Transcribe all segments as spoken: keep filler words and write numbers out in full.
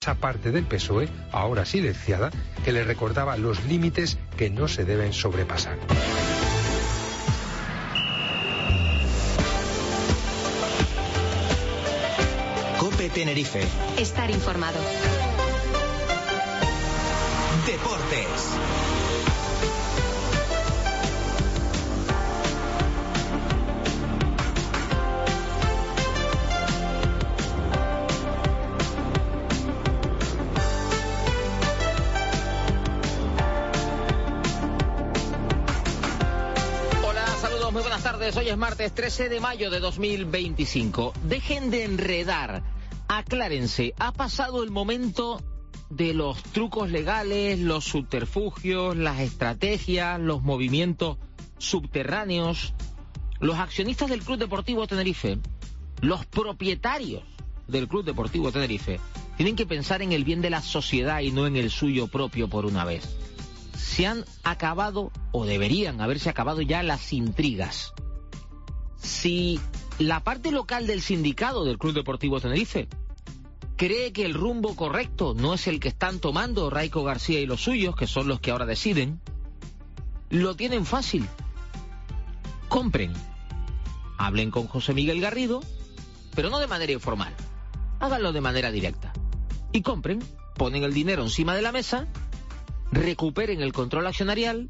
esa parte del P S O E, ahora silenciada, que le recordaba los límites que no se deben sobrepasar. COPE Tenerife. Estar informado. Deportes. Muy buenas tardes, hoy es martes trece de mayo de dos mil veinticinco. Dejen de enredar, aclárense, ha pasado el momento de los trucos legales, los subterfugios, las estrategias, los movimientos subterráneos. Los accionistas del Club Deportivo Tenerife, los propietarios del Club Deportivo Tenerife, tienen que pensar en el bien de la sociedad y no en el suyo propio por una vez. Se han acabado, o deberían haberse acabado ya, las intrigas. Si la parte local del sindicato del Club Deportivo Tenerife cree que el rumbo correcto no es el que están tomando Raico García y los suyos, que son los que ahora deciden, lo tienen fácil. Compren. Hablen con José Miguel Garrido, pero no de manera informal. Háganlo de manera directa. Y compren, ponen el dinero encima de la mesa, recuperen el control accionarial,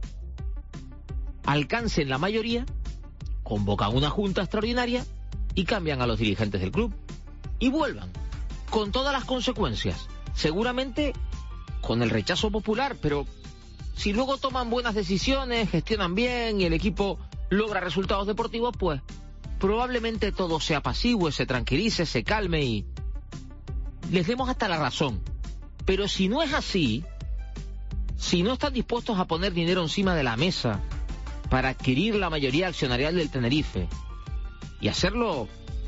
alcancen la mayoría, convocan una junta extraordinaria y cambian a los dirigentes del club. Y vuelvan, con todas las consecuencias, seguramente con el rechazo popular, pero si luego toman buenas decisiones, gestionan bien y el equipo logra resultados deportivos, pues probablemente todo se apacigüe, se tranquilice, se calme y les demos hasta la razón. Pero si no es así, si no están dispuestos a poner dinero encima de la mesa para adquirir la mayoría accionarial del Tenerife y hacerlo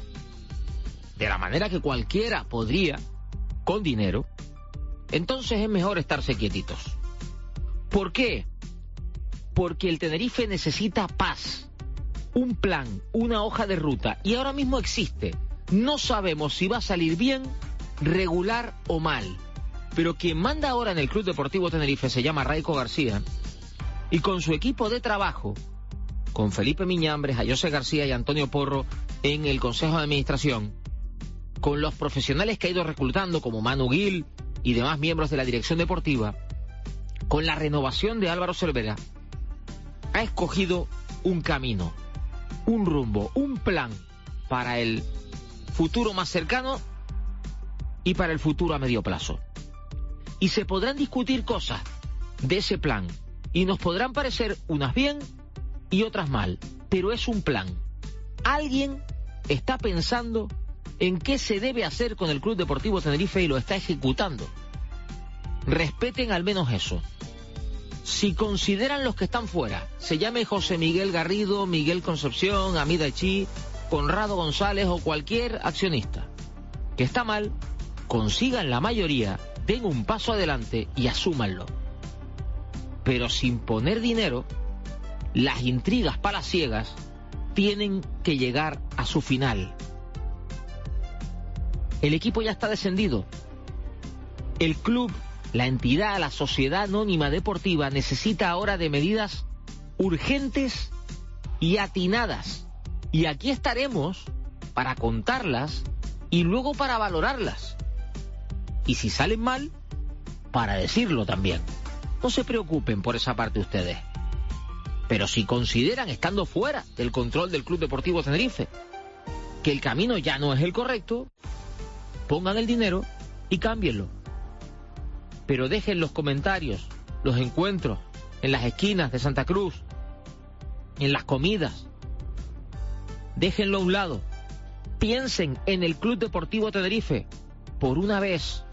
de la manera que cualquiera podría, con dinero, entonces es mejor estarse quietitos. ¿Por qué? Porque el Tenerife necesita paz, un plan, una hoja de ruta, y ahora mismo existe. No sabemos si va a salir bien, regular o mal. Pero quien manda ahora en el Club Deportivo Tenerife se llama Raico García, y con su equipo de trabajo, con Felipe Miñambres, a José García y Antonio Porro en el Consejo de Administración, con los profesionales que ha ido reclutando como Manu Gil y demás miembros de la dirección deportiva, con la renovación de Álvaro Cervera, ha escogido un camino, un rumbo, un plan para el futuro más cercano y para el futuro a medio plazo. Y se podrán discutir cosas de ese plan y nos podrán parecer unas bien y otras mal, pero es un plan. Alguien está pensando en qué se debe hacer con el Club Deportivo Tenerife y lo está ejecutando. Respeten al menos eso. Si consideran los que están fuera, se llame José Miguel Garrido, Miguel Concepción, Amida Echi, Conrado González o cualquier accionista, que está mal, consigan la mayoría, den un paso adelante y asúmanlo. Pero sin poner dinero, las intrigas palaciegas tienen que llegar a su final. El equipo ya está descendido. El club, la entidad, la sociedad anónima deportiva necesita ahora de medidas urgentes y atinadas. Y aquí estaremos para contarlas y luego para valorarlas. Y si salen mal, para decirlo también. No se preocupen por esa parte ustedes. Pero si consideran, estando fuera del control del Club Deportivo Tenerife, que el camino ya no es el correcto, pongan el dinero y cámbienlo. Pero dejen los comentarios, los encuentros en las esquinas de Santa Cruz, en las comidas. Déjenlo a un lado. Piensen en el Club Deportivo Tenerife por una vez.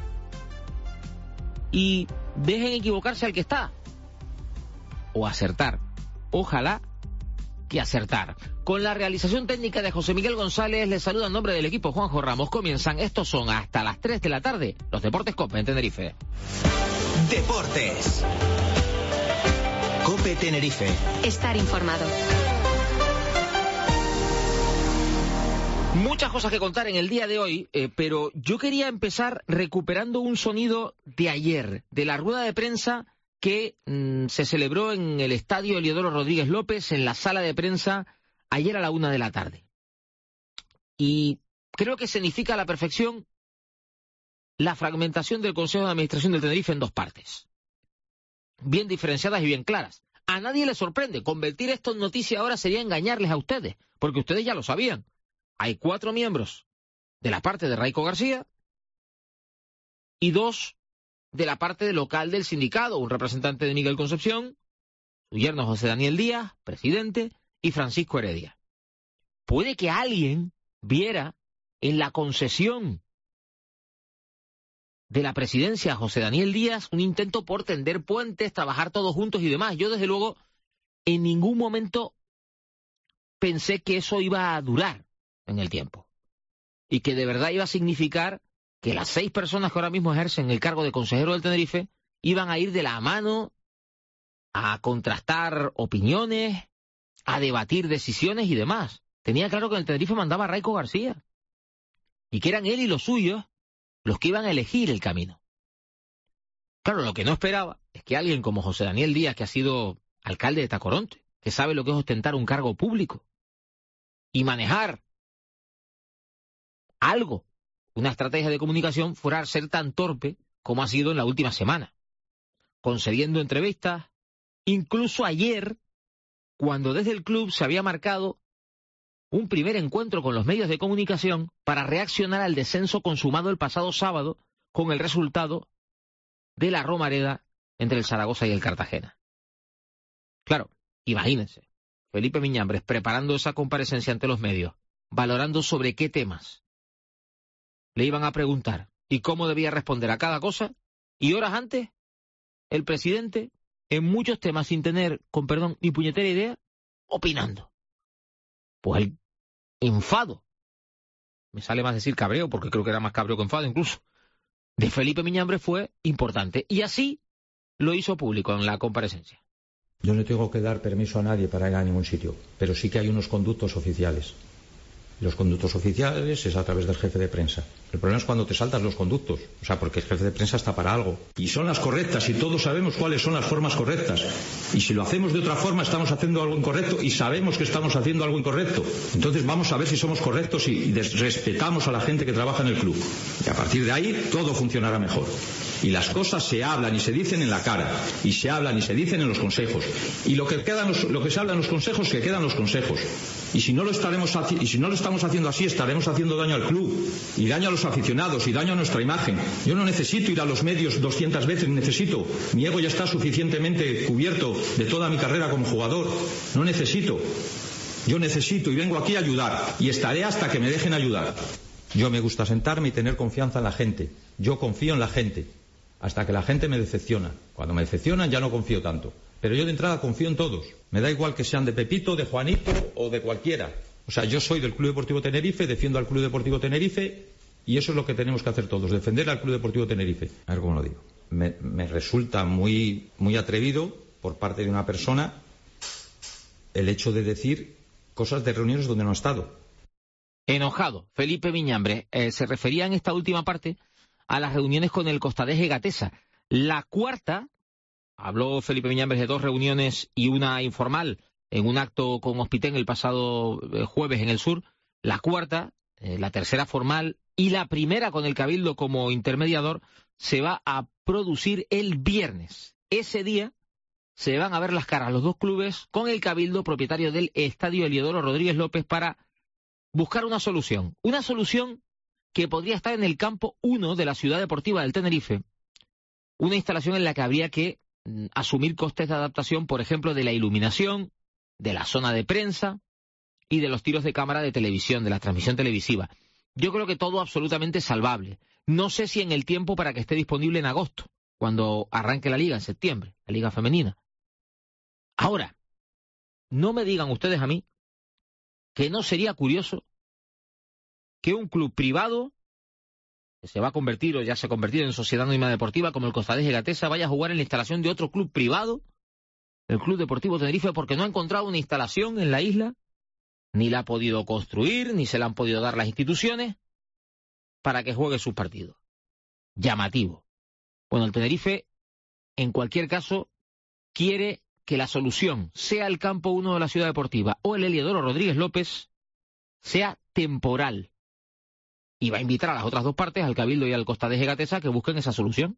Y dejen equivocarse al que está. O acertar. Ojalá que acertar. Con la realización técnica de José Miguel González, les saluda en nombre del equipo Juanjo Ramos. Comienzan, estos son hasta las tres de la tarde, los Deportes COPE en Tenerife. Deportes. COPE Tenerife. Estar informado. Muchas cosas que contar en el día de hoy, eh, pero yo quería empezar recuperando un sonido de ayer, de la rueda de prensa que mmm, se celebró en el estadio Eliodoro Rodríguez López, en la sala de prensa, ayer a la una de la tarde. Y creo que significa a la perfección la fragmentación del Consejo de Administración del Tenerife en dos partes, bien diferenciadas y bien claras. A nadie le sorprende. Convertir esto en noticia ahora sería engañarles a ustedes, porque ustedes ya lo sabían. Hay cuatro miembros de la parte de Raico García y dos de la parte local del sindicato, un representante de Miguel Concepción, su yerno José Daniel Díaz, presidente, y Francisco Heredia. Puede que alguien viera en la concesión de la presidencia a José Daniel Díaz un intento por tender puentes, trabajar todos juntos y demás. Yo, desde luego, en ningún momento pensé que eso iba a durar en el tiempo y que de verdad iba a significar que las seis personas que ahora mismo ejercen el cargo de consejero del Tenerife iban a ir de la mano a contrastar opiniones, a debatir decisiones y demás. Tenía claro que el Tenerife mandaba a Raico García y que eran él y los suyos los que iban a elegir el camino. Claro, lo que no esperaba es que alguien como José Daniel Díaz, que ha sido alcalde de Tacoronte, que sabe lo que es ostentar un cargo público y manejar algo, una estrategia de comunicación, fuera a ser tan torpe como ha sido en la última semana, concediendo entrevistas, incluso ayer, cuando desde el club se había marcado un primer encuentro con los medios de comunicación para reaccionar al descenso consumado el pasado sábado con el resultado de la Romareda entre el Zaragoza y el Cartagena. Claro, imagínense, Felipe Miñambres preparando esa comparecencia ante los medios, valorando sobre qué temas le iban a preguntar y cómo debía responder a cada cosa, y horas antes, el presidente, en muchos temas sin tener, con perdón, ni puñetera idea, opinando. Pues el enfado, me sale más decir cabreo, porque creo que era más cabreo que enfado incluso, de Felipe Miñambres fue importante, y así lo hizo público en la comparecencia. Yo no tengo que dar permiso a nadie para ir a ningún sitio, pero sí que hay unos conductos oficiales. Los conductos oficiales es a través del jefe de prensa. El problema es cuando te saltas los conductos, o sea, porque el jefe de prensa está para algo. Y son las correctas, y todos sabemos cuáles son las formas correctas. Y si lo hacemos de otra forma, estamos haciendo algo incorrecto, y sabemos que estamos haciendo algo incorrecto. Entonces vamos a ver si somos correctos y respetamos a la gente que trabaja en el club. Y a partir de ahí, todo funcionará mejor. Y las cosas se hablan y se dicen en la cara, y se hablan y se dicen en los consejos. Y lo que, quedan los, lo que se habla en los consejos, que quedan los consejos. Y si no lo estaremos y si no lo estamos haciendo así, estaremos haciendo daño al club, y daño a los aficionados, y daño a nuestra imagen. Yo no necesito ir a los medios doscientas veces, necesito. Mi ego ya está suficientemente cubierto de toda mi carrera como jugador. No necesito. Yo necesito y vengo aquí a ayudar, y estaré hasta que me dejen ayudar. Yo me gusta sentarme y tener confianza en la gente. Yo confío en la gente, hasta que la gente me decepciona. Cuando me decepcionan ya no confío tanto. Pero yo de entrada confío en todos. Me da igual que sean de Pepito, de Juanito o de cualquiera. O sea, yo soy del Club Deportivo Tenerife, defiendo al Club Deportivo Tenerife, y eso es lo que tenemos que hacer todos, defender al Club Deportivo Tenerife. A ver cómo lo digo. Me, me resulta muy, muy atrevido por parte de una persona el hecho de decir cosas de reuniones donde no ha estado. Enojado, Felipe Miñambres eh, se refería en esta última parte a las reuniones con el costadés Gatesa. La cuarta, habló Felipe Miñambres de dos reuniones y una informal en un acto con Hospitén el pasado jueves en el sur. La cuarta, eh, la tercera formal y la primera con el Cabildo como intermediador se va a producir el viernes. Ese día se van a ver las caras los dos clubes con el Cabildo propietario del estadio Eliodoro Rodríguez López para buscar una solución. Una solución que podría estar en el campo uno de la Ciudad Deportiva del Tenerife. Una instalación en la que habría que mm, asumir costes de adaptación, por ejemplo, de la iluminación, de la zona de prensa y de los tiros de cámara de televisión, de la transmisión televisiva. Yo creo que todo absolutamente salvable. No sé si en el tiempo para que esté disponible en agosto, cuando arranque la liga en septiembre, la liga femenina. Ahora, no me digan ustedes a mí que no sería curioso que un club privado, que se va a convertir o ya se ha convertido en sociedad anónima deportiva como el Costadés Gatesa, vaya a jugar en la instalación de otro club privado, el Club Deportivo Tenerife, porque no ha encontrado una instalación en la isla ni la ha podido construir, ni se la han podido dar las instituciones para que juegue sus partidos. Llamativo. Bueno, el Tenerife, en cualquier caso, quiere que la solución, sea el campo uno de la Ciudad Deportiva o el Heliodoro Rodríguez López, sea temporal. Y va a invitar a las otras dos partes, al Cabildo y al Costa de Egatesa, que busquen esa solución.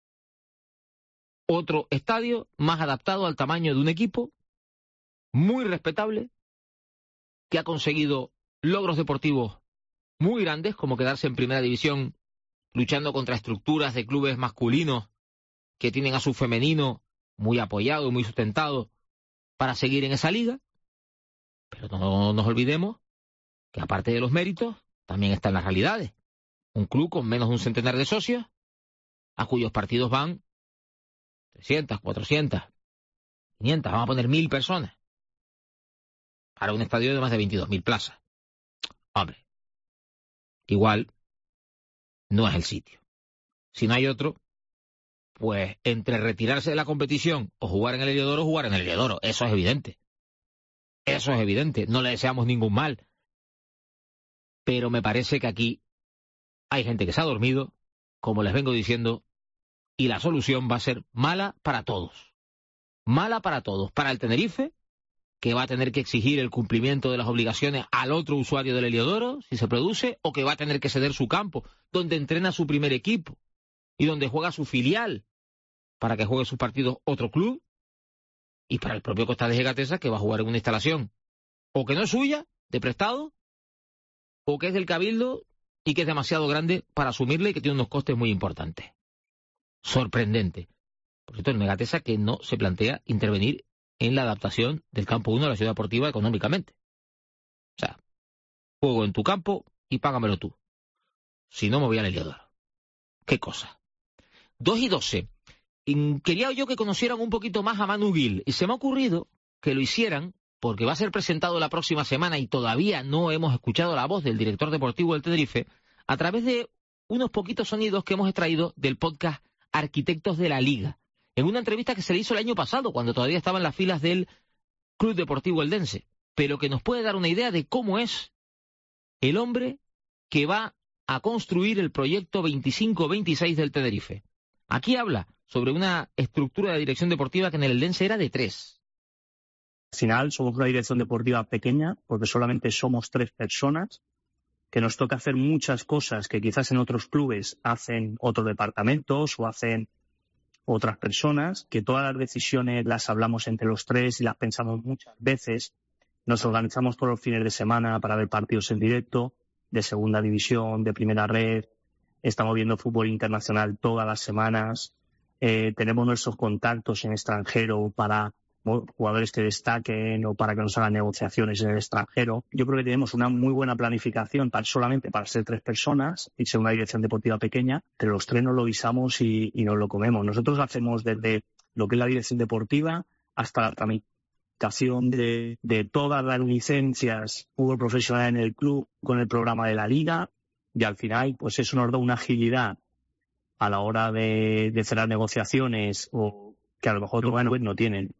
Otro estadio más adaptado al tamaño de un equipo, muy respetable, que ha conseguido logros deportivos muy grandes, como quedarse en primera división luchando contra estructuras de clubes masculinos que tienen a su femenino muy apoyado y muy sustentado para seguir en esa liga. Pero no nos olvidemos que aparte de los méritos, también están las realidades. Un club con menos de un centenar de socios, a cuyos partidos van trescientas, cuatrocientas, quinientas, vamos a poner mil personas, para un estadio de más de veintidós mil plazas. Hombre, igual no es el sitio. Si no hay otro, pues entre retirarse de la competición o jugar en el Heliodoro, jugar en el Heliodoro. Eso es evidente. Eso es evidente. No le deseamos ningún mal. Pero me parece que aquí hay gente que se ha dormido, como les vengo diciendo, y la solución va a ser mala para todos. Mala para todos. Para el Tenerife, que va a tener que exigir el cumplimiento de las obligaciones al otro usuario del Heliodoro, si se produce, o que va a tener que ceder su campo, donde entrena su primer equipo y donde juega su filial, para que juegue sus partidos otro club, y para el propio Costa de Egatesa, que va a jugar en una instalación o que no es suya, de prestado, o que es del Cabildo y que es demasiado grande para asumirle y que tiene unos costes muy importantes. Sorprendente. Por cierto, el Egatesa que no se plantea intervenir en la adaptación del campo uno de la Ciudad Deportiva económicamente. O sea, juego en tu campo y págamelo tú. Si no, me voy al Heliodoro. Qué cosa. Dos y doce. Quería yo que conocieran un poquito más a Manu Gil, y se me ha ocurrido que lo hicieran porque va a ser presentado la próxima semana y todavía no hemos escuchado la voz del director deportivo del Tenerife, a través de unos poquitos sonidos que hemos extraído del podcast Arquitectos de la Liga, en una entrevista que se le hizo el año pasado, cuando todavía estaba en las filas del Club Deportivo Eldense, pero que nos puede dar una idea de cómo es el hombre que va a construir el proyecto veinticinco veintiséis del Tenerife. Aquí habla sobre una estructura de dirección deportiva que en el Eldense era de tres. Al final somos una dirección deportiva pequeña porque solamente somos tres personas, que nos toca hacer muchas cosas que quizás en otros clubes hacen otros departamentos o hacen otras personas, que todas las decisiones las hablamos entre los tres y las pensamos muchas veces. Nos organizamos todos los fines de semana para ver partidos en directo, de segunda división, de primera red. Estamos viendo fútbol internacional todas las semanas. Eh, tenemos nuestros contactos en extranjero para jugadores que destaquen o para que nos hagan negociaciones en el extranjero. Yo creo que tenemos una muy buena planificación para, solamente para ser tres personas y ser una dirección deportiva pequeña, pero los tres nos lo guisamos y, y nos lo comemos. Nosotros hacemos desde lo que es la dirección deportiva hasta la tramitación de, de todas las licencias fútbol profesional en el club con el programa de la liga, y al final pues eso nos da una agilidad a la hora de, de cerrar negociaciones o que a lo mejor bueno, pues no tienen.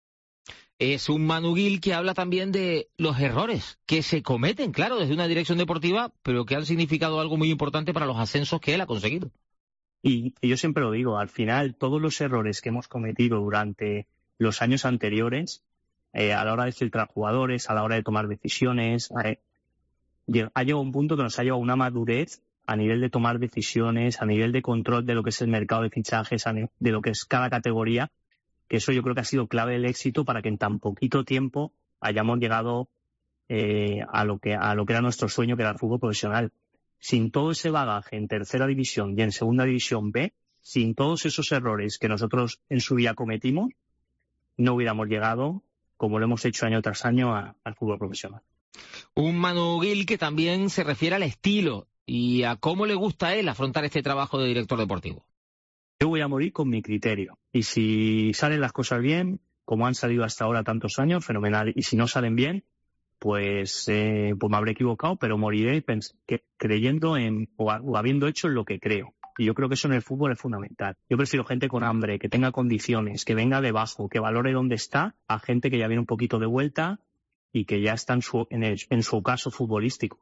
Es un Manu Gil que habla también de los errores que se cometen, claro, desde una dirección deportiva, pero que han significado algo muy importante para los ascensos que él ha conseguido. Y, y yo siempre lo digo, al final todos los errores que hemos cometido durante los años anteriores, eh, a la hora de filtrar jugadores, a la hora de tomar decisiones, eh, ha llegado un punto que nos ha llevado una madurez a nivel de tomar decisiones, a nivel de control de lo que es el mercado de fichajes, de lo que es cada categoría, que eso yo creo que ha sido clave del éxito para que en tan poquito tiempo hayamos llegado eh, a lo que a lo que era nuestro sueño, que era el fútbol profesional. Sin todo ese bagaje en tercera división y en segunda división B, sin todos esos errores que nosotros en su día cometimos, no hubiéramos llegado, como lo hemos hecho año tras año, a, al fútbol profesional. Un Manu Gil que también se refiere al estilo y a cómo le gusta a él afrontar este trabajo de director deportivo. Yo voy a morir con mi criterio. Y si salen las cosas bien, como han salido hasta ahora tantos años, fenomenal. Y si no salen bien, pues, eh, pues me habré equivocado, pero moriré que, creyendo en o, o habiendo hecho lo que creo. Y yo creo que eso en el fútbol es fundamental. Yo prefiero gente con hambre, que tenga condiciones, que venga debajo, que valore dónde está, a gente que ya viene un poquito de vuelta y que ya está en su, en, el, en su caso futbolístico.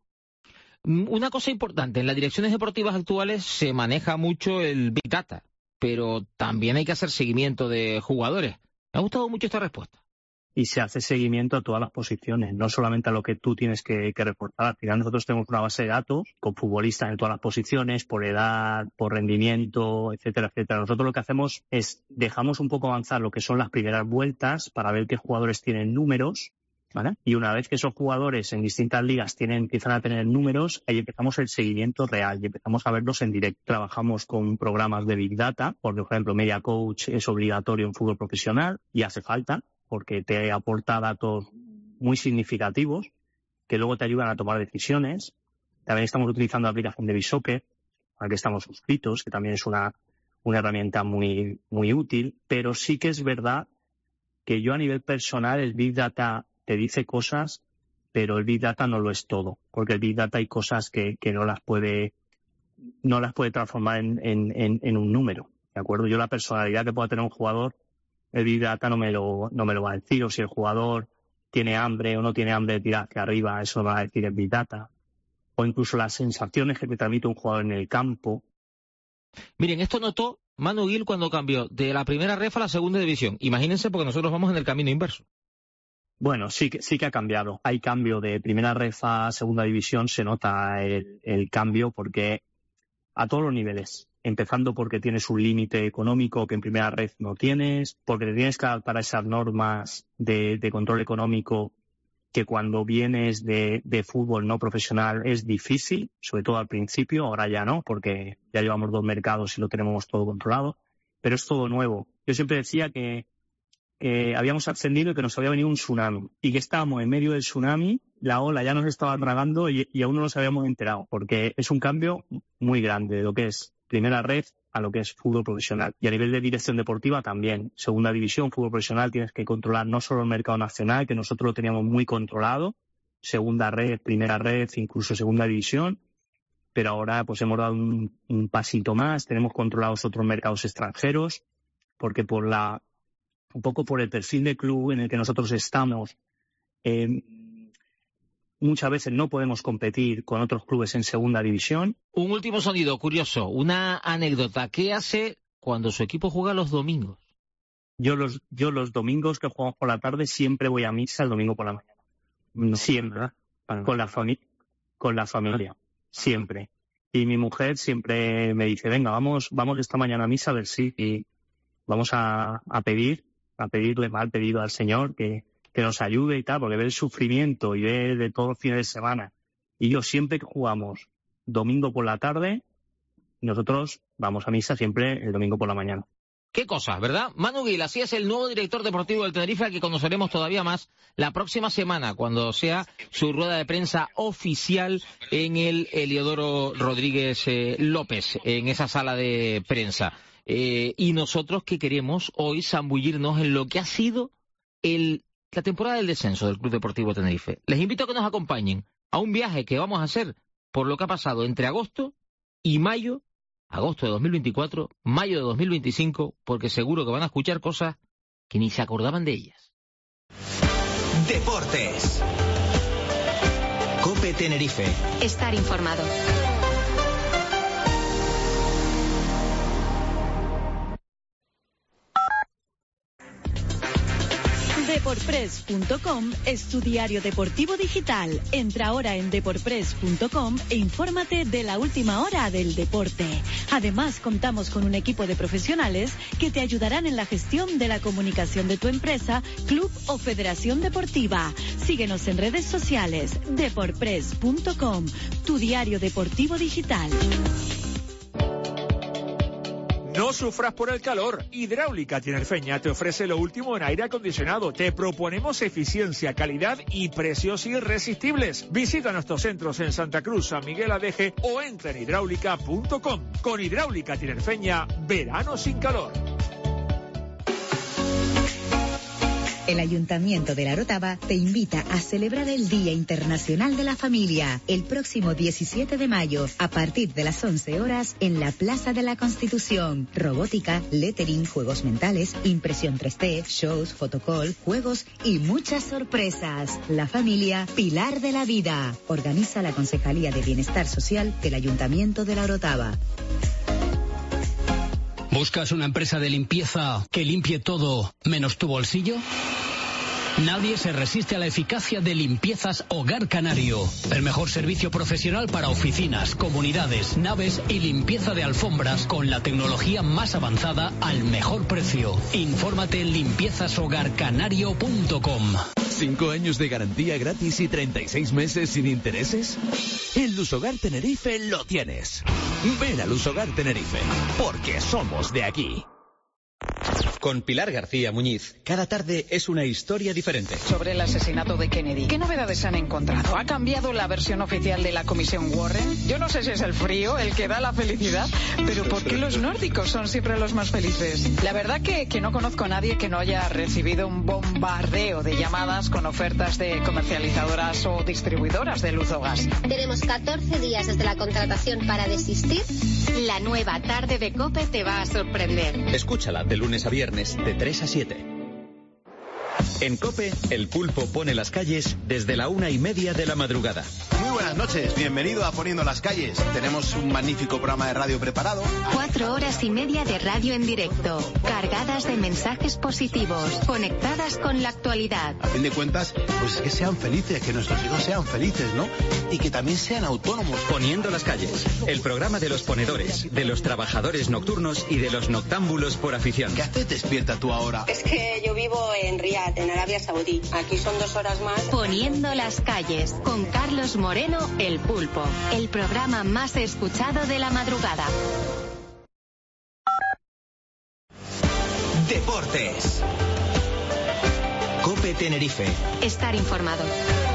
Una cosa importante, en las direcciones deportivas actuales se maneja mucho el Big Data, pero también hay que hacer seguimiento de jugadores. Me ha gustado mucho esta respuesta. Y se hace seguimiento a todas las posiciones, no solamente a lo que tú tienes que, que reportar. Al final nosotros tenemos una base de datos con futbolistas en todas las posiciones, por edad, por rendimiento, etcétera, etcétera. Nosotros lo que hacemos es dejamos un poco avanzar lo que son las primeras vueltas para ver qué jugadores tienen números, ¿vale? Y una vez que esos jugadores en distintas ligas tienen, empiezan a tener números, ahí empezamos el seguimiento real y empezamos a verlos en directo. Trabajamos con programas de Big Data, por ejemplo, Media Coach es obligatorio en fútbol profesional y hace falta, porque te aporta datos muy significativos que luego te ayudan a tomar decisiones. También estamos utilizando la aplicación de Bisoccer, a la que estamos suscritos, que también es una, una herramienta muy, muy útil, pero sí que es verdad que yo a nivel personal el Big Data te dice cosas, pero el Big Data no lo es todo, porque el Big Data hay cosas que, que no las puede no las puede transformar en, en, en, en un número, ¿de acuerdo? Yo la personalidad que pueda tener un jugador, el Big Data no me lo, no me lo va a decir, o si el jugador tiene hambre o no tiene hambre de tirar hacia arriba, eso me va a decir el Big Data. O incluso las sensaciones que te transmite un jugador en el campo. Miren, esto notó Manu Gil cuando cambió de la primera ref a la segunda división. Imagínense, porque nosotros vamos en el camino inverso. Bueno, sí que, sí que ha cambiado. Hay cambio de primera ref a segunda división, se nota el, el cambio porque a todos los niveles. Empezando porque tienes un límite económico que en primera red no tienes, porque te tienes que adaptar a esas normas de, de control económico que cuando vienes de, de fútbol no profesional es difícil, sobre todo al principio, ahora ya no, porque ya llevamos dos mercados y lo tenemos todo controlado, pero es todo nuevo. Yo siempre decía que, que habíamos ascendido y que nos había venido un tsunami, y que estábamos en medio del tsunami, la ola ya nos estaba tragando y, y aún no nos habíamos enterado, porque es un cambio muy grande de lo que es primera red a lo que es fútbol profesional. Y a nivel de dirección deportiva también. Segunda división, fútbol profesional, tienes que controlar no solo el mercado nacional, que nosotros lo teníamos muy controlado, segunda red, primera red, incluso segunda división, pero ahora pues hemos dado un, un pasito más, tenemos controlados otros mercados extranjeros, porque por la, un poco por el perfil de club en el que nosotros estamos, eh, muchas veces no podemos competir con otros clubes en segunda división. Un último sonido curioso, una anécdota. ¿Qué hace cuando su equipo juega los domingos? Yo los, yo los domingos que jugamos por la tarde siempre voy a misa el domingo por la mañana. No. Siempre, ¿verdad? Con la familia, con la familia, siempre. Y mi mujer siempre me dice, venga, vamos, vamos esta mañana a misa a ver si y vamos a, a pedir, a pedirle mal pedido al Señor que que nos ayude y tal, porque ve el sufrimiento y ve de todos los fines de semana. Y yo siempre que jugamos domingo por la tarde, nosotros vamos a misa siempre el domingo por la mañana. Qué cosas, ¿verdad? Manu Gil, así es el nuevo director deportivo del Tenerife, al que conoceremos todavía más la próxima semana, cuando sea su rueda de prensa oficial en el Heliodoro Rodríguez eh, López, en esa sala de prensa. Eh, y nosotros que queremos hoy zambullirnos en lo que ha sido el la temporada del descenso del Club Deportivo Tenerife. Les invito a que nos acompañen a un viaje que vamos a hacer por lo que ha pasado entre agosto y mayo, agosto de dos mil veinticuatro, mayo de dos mil veinticinco, porque seguro que van a escuchar cosas que ni se acordaban de ellas. Deportes. COPE Tenerife. Estar informado. Deporpress punto com es tu diario deportivo digital. Entra ahora en deporpress punto com e infórmate de la última hora del deporte. Además, contamos con un equipo de profesionales que te ayudarán en la gestión de la comunicación de tu empresa, club o federación deportiva. Síguenos en redes sociales. Deporpress punto com, tu diario deportivo digital. No sufras por el calor. Hidráulica Tinerfeña te ofrece lo último en aire acondicionado. Te proponemos eficiencia, calidad y precios irresistibles. Visita nuestros centros en Santa Cruz, San Miguel Adeje o entra en hidráulica punto com. Con Hidráulica Tinerfeña, verano sin calor. El Ayuntamiento de La Orotava te invita a celebrar el Día Internacional de la Familia el próximo diecisiete de mayo a partir de las once horas en la Plaza de la Constitución. Robótica, lettering, juegos mentales, impresión tres D, shows, fotocall, juegos y muchas sorpresas. La familia, pilar de la vida. Organiza la Concejalía de Bienestar Social del Ayuntamiento de La Orotava. ¿Buscas una empresa de limpieza que limpie todo menos tu bolsillo? Nadie se resiste a la eficacia de Limpiezas Hogar Canario. El mejor servicio profesional para oficinas, comunidades, naves y limpieza de alfombras con la tecnología más avanzada al mejor precio. Infórmate en limpiezas hogar canario punto com. ¿Cinco años de garantía gratis y treinta y seis meses sin intereses? En Lusogar Tenerife lo tienes. Ven a Lusogar Tenerife, porque somos de aquí. Con Pilar García Muñiz, cada tarde es una historia diferente. Sobre el asesinato de Kennedy, ¿qué novedades han encontrado? ¿Ha cambiado la versión oficial de la Comisión Warren? Yo no sé si es el frío el que da la felicidad, pero ¿por qué los nórdicos son siempre los más felices? La verdad que, que no conozco a nadie que no haya recibido un bombardeo de llamadas con ofertas de comercializadoras o distribuidoras de luz o gas. Tenemos catorce días desde la contratación para desistir. La nueva tarde de COPE te va a sorprender. Escúchala de lunes a viernes de tres a siete. En COPE, el pulpo pone las calles desde la una y media de la madrugada. Muy buenas noches, bienvenido a Poniendo las Calles. Tenemos un magnífico programa de radio preparado. Cuatro horas y media de radio en directo, cargadas de mensajes positivos, conectadas con la actualidad. A fin de cuentas, pues que sean felices, que nuestros hijos sean felices, ¿no? Y que también sean autónomos. Poniendo las Calles, el programa de los ponedores, de los trabajadores nocturnos y de los noctámbulos por afición. ¿Qué haces despierta tú ahora? Es que yo vivo en Riad, en Arabia Saudí. Aquí son dos horas más. Poniendo las Calles, con Carlos Moreno, el Pulpo. El programa más escuchado de la madrugada. Deportes. COPE Tenerife. Estar informado.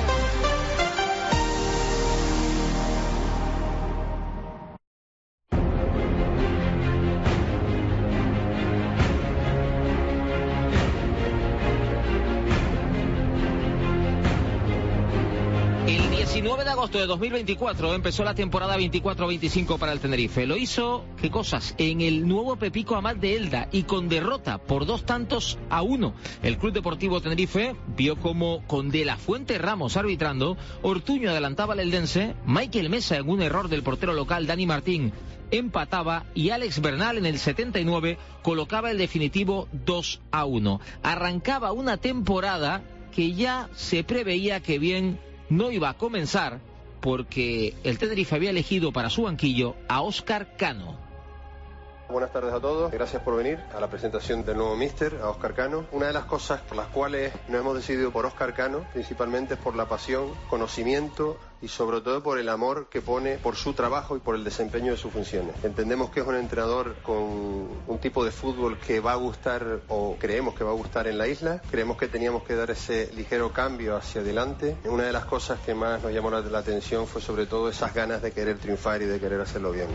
El diecinueve de agosto de dos mil veinticuatro empezó la temporada veinticuatro veinticinco para el Tenerife. Lo hizo, ¿qué cosas? En el nuevo Pepico Amat de Elda y con derrota por dos tantos a uno. El Club Deportivo Tenerife vio como con De La Fuente Ramos arbitrando, Ortuño adelantaba al eldense, Michael Mesa en un error del portero local Dani Martín empataba y Alex Bernal en el setenta y nueve colocaba el definitivo dos a uno. Arrancaba una temporada que ya se preveía que bien no iba a comenzar porque el Tenerife había elegido para su banquillo a Óscar Cano. Buenas tardes a todos, gracias por venir a la presentación del nuevo míster, a Óscar Cano. Una de las cosas por las cuales nos hemos decidido por Óscar Cano, principalmente es por la pasión, conocimiento y sobre todo por el amor que pone por su trabajo y por el desempeño de sus funciones. Entendemos que es un entrenador con un tipo de fútbol que va a gustar, o creemos que va a gustar en la isla. Creemos que teníamos que dar ese ligero cambio hacia adelante. Una de las cosas que más nos llamó la, la atención fue sobre todo esas ganas de querer triunfar y de querer hacerlo bien.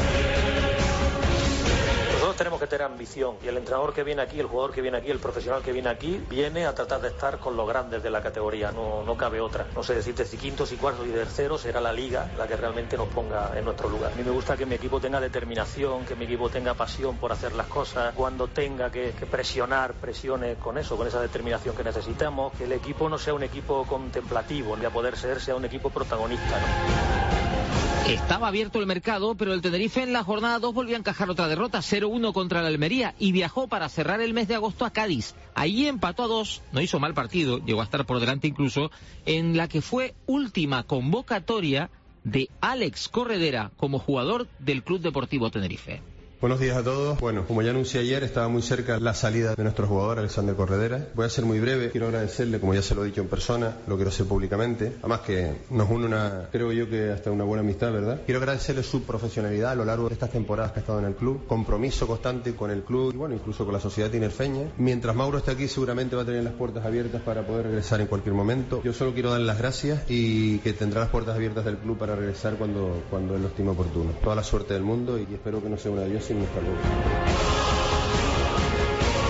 Nosotros tenemos que tener ambición y el entrenador que viene aquí, el jugador que viene aquí, el profesional que viene aquí, viene a tratar de estar con los grandes de la categoría, no, no cabe otra. No sé decirte si quintos y cuartos y terceros será la liga la que realmente nos ponga en nuestro lugar. A mí me gusta que mi equipo tenga determinación, que mi equipo tenga pasión por hacer las cosas, cuando tenga que, que presionar, presione con eso, con esa determinación que necesitamos, que el equipo no sea un equipo contemplativo, ni a poder ser, sea un equipo protagonista, ¿no? Estaba abierto el mercado, pero el Tenerife en la jornada dos volvió a encajar otra derrota, cero uno contra la Almería, y viajó para cerrar el mes de agosto a Cádiz. Allí empató a dos, no hizo mal partido, llegó a estar por delante incluso, en la que fue última convocatoria de Alex Corredera como jugador del Club Deportivo Tenerife. Buenos días a todos. Bueno, como ya anuncié ayer, estaba muy cerca la salida de nuestro jugador, Alexander Corredera. Voy a ser muy breve. Quiero agradecerle, como ya se lo he dicho en persona, lo quiero hacer públicamente. Además que nos une una, creo yo que hasta una buena amistad, ¿verdad? Quiero agradecerle su profesionalidad a lo largo de estas temporadas que ha estado en el club, compromiso constante con el club y bueno, incluso con la sociedad tinerfeña. Mientras Mauro esté aquí, seguramente va a tener las puertas abiertas para poder regresar en cualquier momento. Yo solo quiero darle las gracias y que tendrá las puertas abiertas del club para regresar cuando, cuando él lo estime oportuno. Toda la suerte del mundo y espero que no sea un adiós.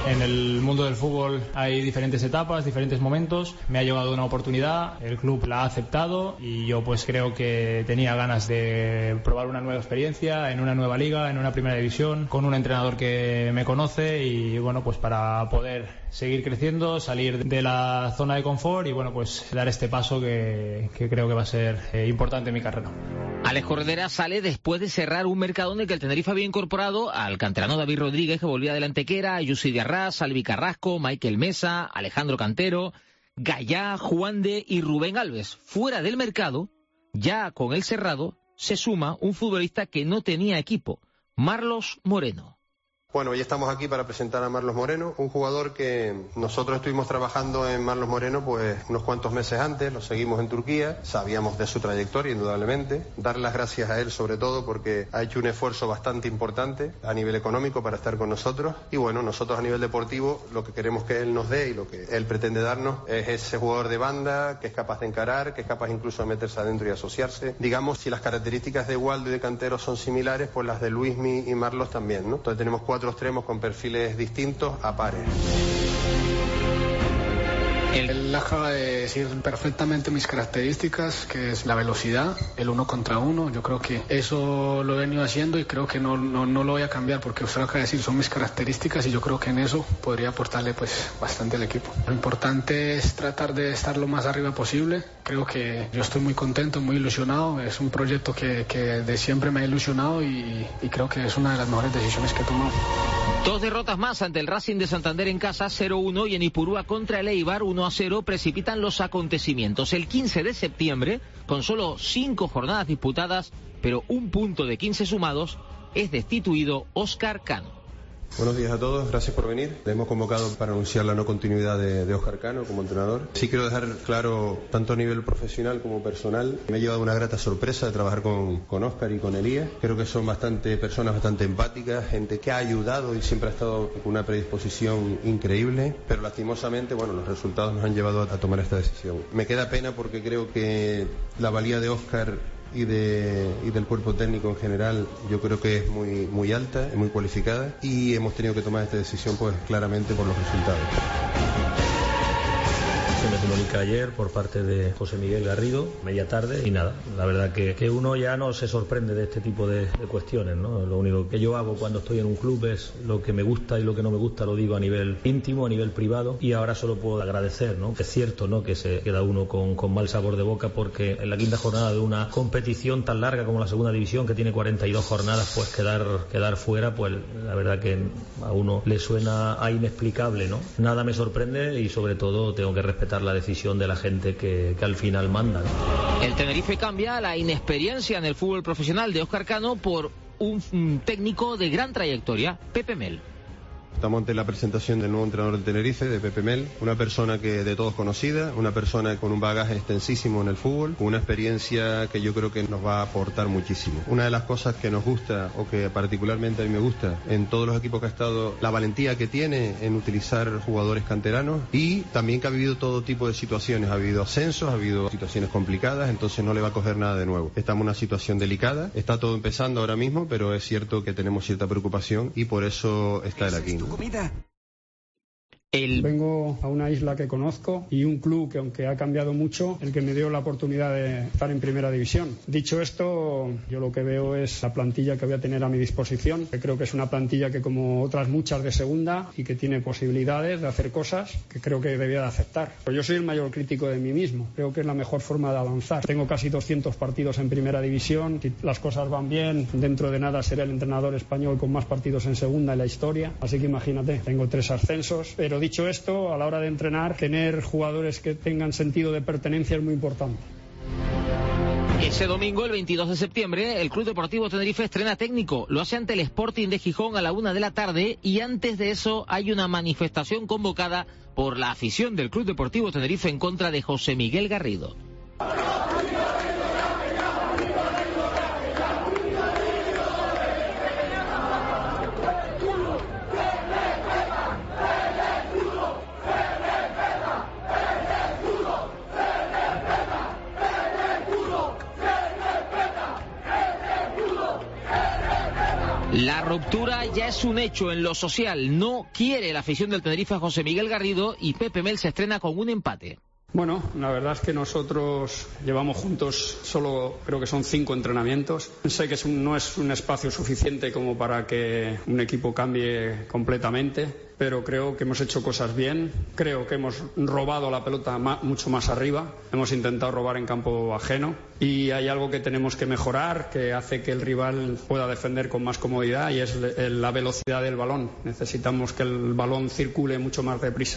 En el mundo del fútbol hay diferentes etapas, diferentes momentos. Me ha llegado una oportunidad, el club la ha aceptado y yo pues creo que tenía ganas de probar una nueva experiencia en una nueva liga, en una primera división, con un entrenador que me conoce y bueno, pues para poder seguir creciendo, salir de la zona de confort y bueno, pues dar este paso que, que creo que va a ser eh, importante en mi carrera. Alex Corredera sale después de cerrar un mercado en el que el Tenerife había incorporado al canterano David Rodríguez, que volvía del Antequera, a Yusi Diarra, Salvi Carrasco, Michael Mesa, Alejandro Cantero, Gallá, Juande y Rubén Alves. Fuera del mercado, ya con el cerrado, se suma un futbolista que no tenía equipo, Marlos Moreno. Bueno, hoy estamos aquí para presentar a Marlos Moreno, un jugador que nosotros estuvimos trabajando en Marlos Moreno pues unos cuantos meses antes, lo seguimos en Turquía, sabíamos de su trayectoria indudablemente, dar las gracias a él sobre todo porque ha hecho un esfuerzo bastante importante a nivel económico para estar con nosotros y bueno, nosotros a nivel deportivo lo que queremos que él nos dé y lo que él pretende darnos es ese jugador de banda que es capaz de encarar, que es capaz incluso de meterse adentro y asociarse. Digamos, si las características de Waldo y de Cantero son similares, pues las de Luismi y Marlos también, ¿no? Entonces tenemos cuatro extremos con perfiles distintos a pares. Él acaba de decir perfectamente mis características, que es la velocidad, el uno contra uno. Yo creo que eso lo he venido haciendo y creo que no, no, no lo voy a cambiar porque usted acaba de decir son mis características y yo creo que en eso podría aportarle pues bastante al equipo. Lo importante es tratar de estar lo más arriba posible. Creo que yo estoy muy contento, muy ilusionado. Es un proyecto que, que de siempre me ha ilusionado y, y creo que es una de las mejores decisiones que he tomado. Dos derrotas más ante el Racing de Santander en casa, cero uno, y en Ipurúa contra el Eibar, uno a cero, precipitan los acontecimientos. El quince de septiembre, con solo cinco jornadas disputadas, pero un punto de quince sumados, es destituido Óscar Cano. Buenos días a todos, gracias por venir. Le hemos convocado para anunciar la no continuidad de, de Óscar Cano como entrenador. Sí quiero dejar claro, tanto a nivel profesional como personal, me ha llevado una grata sorpresa de trabajar con, con Óscar y con Elías. Creo que son bastante personas bastante empáticas, gente que ha ayudado y siempre ha estado con una predisposición increíble, pero lastimosamente, bueno, los resultados nos han llevado a, a tomar esta decisión. Me queda pena porque creo que la valía de Óscar y, de, y del cuerpo técnico en general yo creo que es muy, muy alta, es muy cualificada y hemos tenido que tomar esta decisión pues claramente por los resultados. Se me comunica ayer por parte de José Miguel Garrido, media tarde, y nada, la verdad que, que uno ya no se sorprende de este tipo de, de cuestiones, ¿no? Lo único que yo hago cuando estoy en un club es lo que me gusta y lo que no me gusta lo digo a nivel íntimo, a nivel privado, y ahora solo puedo agradecer, ¿no? Es cierto, ¿no?, que se queda uno con, con mal sabor de boca porque en la quinta jornada de una competición tan larga como la segunda división, que tiene cuarenta y dos jornadas, pues quedar, quedar fuera, pues la verdad que a uno le suena a inexplicable, ¿no? Nada me sorprende y sobre todo tengo que respetar la decisión de la gente que, que al final manda, ¿no? El Tenerife cambia la inexperiencia en el fútbol profesional de Óscar Cano por un, un técnico de gran trayectoria, Pepe Mel. Estamos ante la presentación del nuevo entrenador del Tenerife, de Pepe Mel, una persona que de todos conocida, una persona con un bagaje extensísimo en el fútbol, con una experiencia que yo creo que nos va a aportar muchísimo. Una de las cosas que nos gusta, o que particularmente a mí me gusta, en todos los equipos que ha estado, la valentía que tiene en utilizar jugadores canteranos y también que ha vivido todo tipo de situaciones, ha habido ascensos, ha habido situaciones complicadas, entonces no le va a coger nada de nuevo. Estamos en una situación delicada, está todo empezando ahora mismo, pero es cierto que tenemos cierta preocupación y por eso está él aquí. Comida. El... Vengo a una isla que conozco y un club que, aunque ha cambiado mucho, el que me dio la oportunidad de estar en primera división. Dicho esto, yo lo que veo es la plantilla que voy a tener a mi disposición, que creo que es una plantilla que, como otras muchas de segunda, y que tiene posibilidades de hacer cosas que creo que debía de aceptar. Pero yo soy el mayor crítico de mí mismo. Creo que es la mejor forma de avanzar. Tengo casi doscientos partidos en primera división. Si las cosas van bien, dentro de nada seré el entrenador español con más partidos en segunda en la historia. Así que imagínate, tengo tres ascensos, pero dicho esto, a la hora de entrenar, tener jugadores que tengan sentido de pertenencia es muy importante. Ese domingo, el veintidós de septiembre, el Club Deportivo Tenerife estrena técnico. Lo hace ante el Sporting de Gijón a la una de la tarde y antes de eso hay una manifestación convocada por la afición del Club Deportivo Tenerife en contra de José Miguel Garrido. La ruptura Granada ya es un hecho en lo social. No quiere la afición del Tenerife a José Miguel Garrido y Pepe Mel se estrena con un empate. Bueno, la verdad es que nosotros llevamos juntos solo, creo que son cinco entrenamientos. Sé que es un, no es un espacio suficiente como para que un equipo cambie completamente, pero creo que hemos hecho cosas bien. Creo que hemos robado la pelota más, mucho más arriba. Hemos intentado robar en campo ajeno y hay algo que tenemos que mejorar, que hace que el rival pueda defender con más comodidad, y es la velocidad del balón. Necesitamos que el balón circule mucho más deprisa.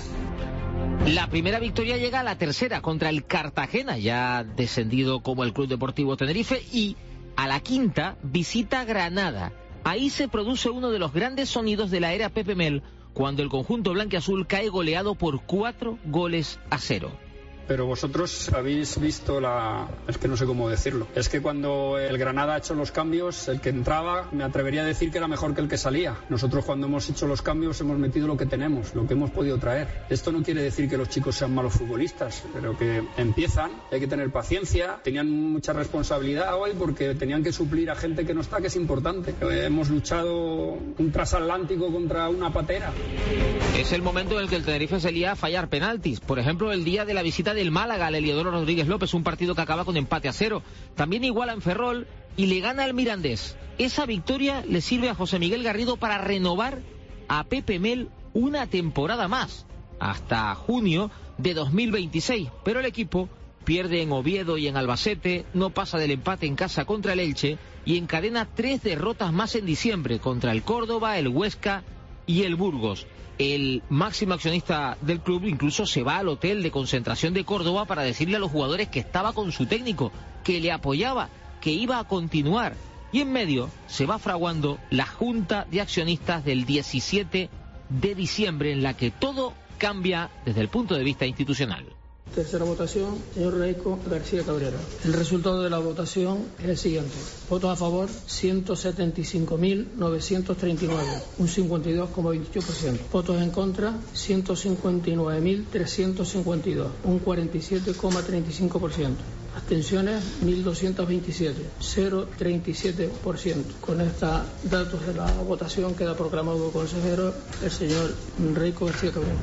La primera victoria llega a la tercera contra el Cartagena, ya descendido como el Club Deportivo Tenerife, y a la quinta visita Granada. Ahí se produce uno de los grandes sonidos de la era Pepe Mel, cuando el conjunto blanquiazul cae goleado por cuatro goles a cero. Pero vosotros habéis visto la... es que no sé cómo decirlo. Es que cuando el Granada ha hecho los cambios, el que entraba, me atrevería a decir que era mejor que el que salía. Nosotros cuando hemos hecho los cambios hemos metido lo que tenemos, lo que hemos podido traer. Esto no quiere decir que los chicos sean malos futbolistas, pero que empiezan, hay que tener paciencia. Tenían mucha responsabilidad hoy porque tenían que suplir a gente que no está, que es importante. Hemos luchado un transatlántico contra una patera. Es el momento en el que el Tenerife se lía a fallar penaltis. Por ejemplo, el día de la visita del Málaga al Heliodoro Rodríguez López, un partido que acaba con empate a cero. También iguala en Ferrol y le gana al Mirandés. Esa victoria le sirve a José Miguel Garrido para renovar a Pepe Mel una temporada más, hasta junio de dos mil veintiséis. Pero el equipo pierde en Oviedo y en Albacete, no pasa del empate en casa contra el Elche y encadena tres derrotas más en diciembre contra el Córdoba, el Huesca y el Burgos. El máximo accionista del club incluso se va al hotel de concentración de Córdoba para decirle a los jugadores que estaba con su técnico, que le apoyaba, que iba a continuar. Y en medio se va fraguando la junta de accionistas del diecisiete de diciembre, en la que todo cambia desde el punto de vista institucional. Tercera votación, señor Reico García Cabrera. El resultado de la votación es el siguiente. Votos a favor, ciento setenta y cinco mil novecientos treinta y nueve, un cincuenta y dos coma veintiocho por ciento. Votos en contra, ciento cincuenta y nueve mil trescientos cincuenta y dos, un cuarenta y siete coma treinta y cinco por ciento. Abstenciones, mil doscientos veintisiete, cero coma treinta y siete por ciento. Con estos datos de la votación queda proclamado consejero el señor Reico García Cabrera.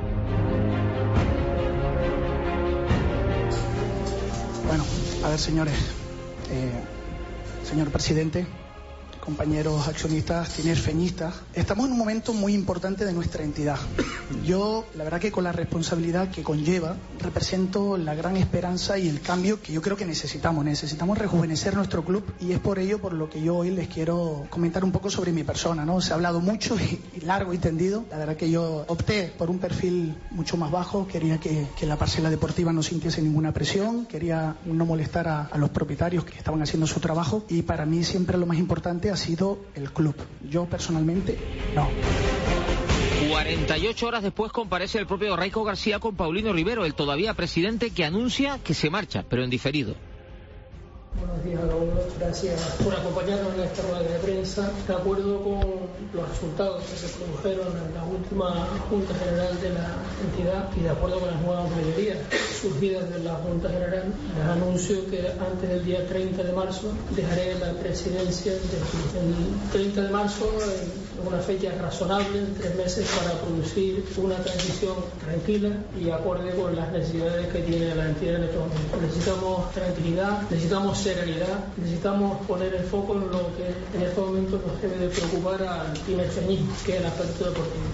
Bueno, a ver, señores, eh, señor presidente, compañeros accionistas, tinerfeñistas, estamos en un momento muy importante de nuestra entidad. Yo, la verdad que con la responsabilidad que conlleva, represento la gran esperanza y el cambio que yo creo que necesitamos. Necesitamos rejuvenecer nuestro club y es por ello por lo que yo hoy les quiero comentar un poco sobre mi persona, ¿no? Se ha hablado mucho y, y largo y tendido. La verdad que yo opté por un perfil mucho más bajo. Quería que, que la parcela deportiva no sintiese ninguna presión. Quería no molestar a, a los propietarios que estaban haciendo su trabajo y para mí siempre lo más importante ha sido el club. Yo personalmente no. cuarenta y ocho horas después comparece el propio Reico García con Paulino Rivero, el todavía presidente, que anuncia que se marcha, pero en diferido. Buenos días a todos, gracias por acompañarnos en esta rueda de prensa. De acuerdo con los resultados que se produjeron en la última Junta General de la entidad y de acuerdo con las nuevas mayorías surgidas de la Junta General, les anuncio que antes del día treinta de marzo dejaré la presidencia del club. El treinta de marzo, en una fecha razonable, en tres meses, para producir una transición tranquila y acorde con las necesidades que tiene la entidad en este momento. Necesitamos tranquilidad, necesitamos serenidad, necesitamos poner el foco en lo que en este momento nos debe de preocupar al tinerfeñismo, que es el aspecto deportivo.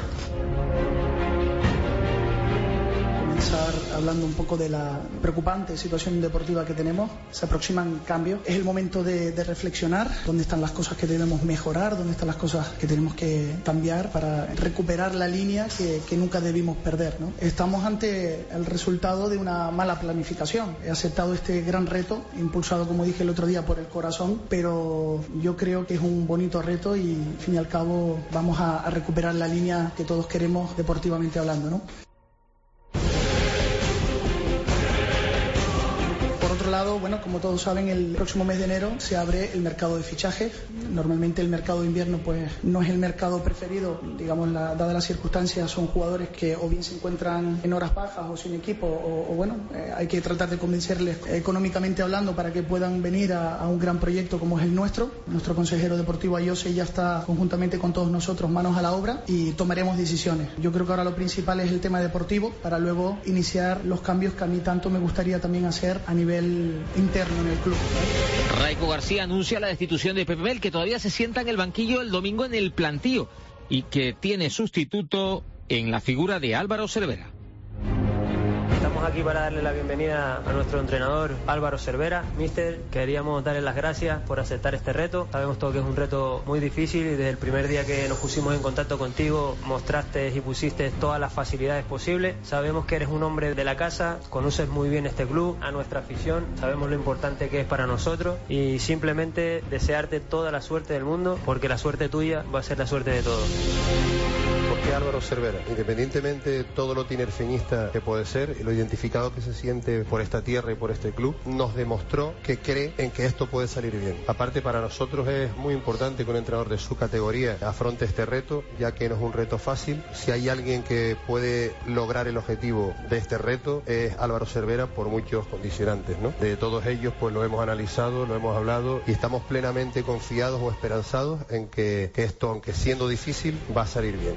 Comenzar hablando un poco de la preocupante situación deportiva que tenemos. Se aproximan cambios. Es el momento de, de reflexionar dónde están las cosas que debemos mejorar, dónde están las cosas que tenemos que cambiar para recuperar la línea que, que nunca debimos perder, ¿no? Estamos ante el resultado de una mala planificación. He aceptado este gran reto, impulsado, como dije el otro día, por el corazón, pero yo creo que es un bonito reto y, al fin y al cabo, vamos a, a recuperar la línea que todos queremos deportivamente hablando, ¿no? lado, bueno, como todos saben, el próximo mes de enero se abre el mercado de fichajes. Normalmente el mercado de invierno pues no es el mercado preferido, digamos, la, dadas las circunstancias, son jugadores que o bien se encuentran en horas bajas o sin equipo, o, o bueno, eh, hay que tratar de convencerles eh, económicamente hablando para que puedan venir a, a un gran proyecto como es el nuestro. Nuestro consejero deportivo Ayose ya está conjuntamente con todos nosotros manos a la obra y tomaremos decisiones. Yo creo que ahora lo principal es el tema deportivo para luego iniciar los cambios que a mí tanto me gustaría también hacer a nivel interno en el club. Raico García anuncia la destitución de Pepe Mel, que todavía se sienta en el banquillo el domingo en el plantío y que tiene sustituto en la figura de Álvaro Cervera. Estamos aquí para darle la bienvenida a nuestro entrenador Álvaro Cervera. Mister, queríamos darle las gracias por aceptar este reto. Sabemos todo que es un reto muy difícil y desde el primer día que nos pusimos en contacto contigo mostraste y pusiste todas las facilidades posibles. Sabemos que eres un hombre de la casa, conoces muy bien este club, a nuestra afición, sabemos lo importante que es para nosotros y simplemente desearte toda la suerte del mundo porque la suerte tuya va a ser la suerte de todos. Porque Álvaro Cervera, independientemente de todo lo tinerfeñista que puede ser y lo identificado que se siente por esta tierra y por este club, nos demostró que cree en que esto puede salir bien. Aparte, para nosotros es muy importante que un entrenador de su categoría afronte este reto, ya que no es un reto fácil. Si hay alguien que puede lograr el objetivo de este reto es Álvaro Cervera, por muchos condicionantes, ¿no? De todos ellos pues lo hemos analizado, lo hemos hablado y estamos plenamente confiados o esperanzados en que, que esto, aunque siendo difícil, va a salir bien.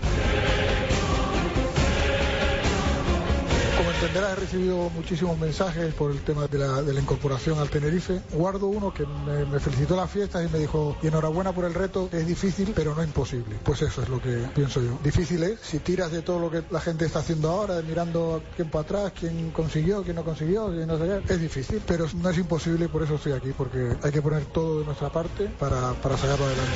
Como entenderás, he recibido muchísimos mensajes por el tema de la, de la incorporación al Tenerife. Guardo uno que me, me felicitó las fiestas y me dijo, y enhorabuena por el reto, es difícil, pero no imposible. Pues eso es lo que pienso yo. Difícil es, si tiras de todo lo que la gente está haciendo ahora, mirando tiempo atrás, quién consiguió, quién no consiguió, quién no sé qué, es difícil, pero no es imposible y por eso estoy aquí, porque hay que poner todo de nuestra parte para, para sacarlo adelante.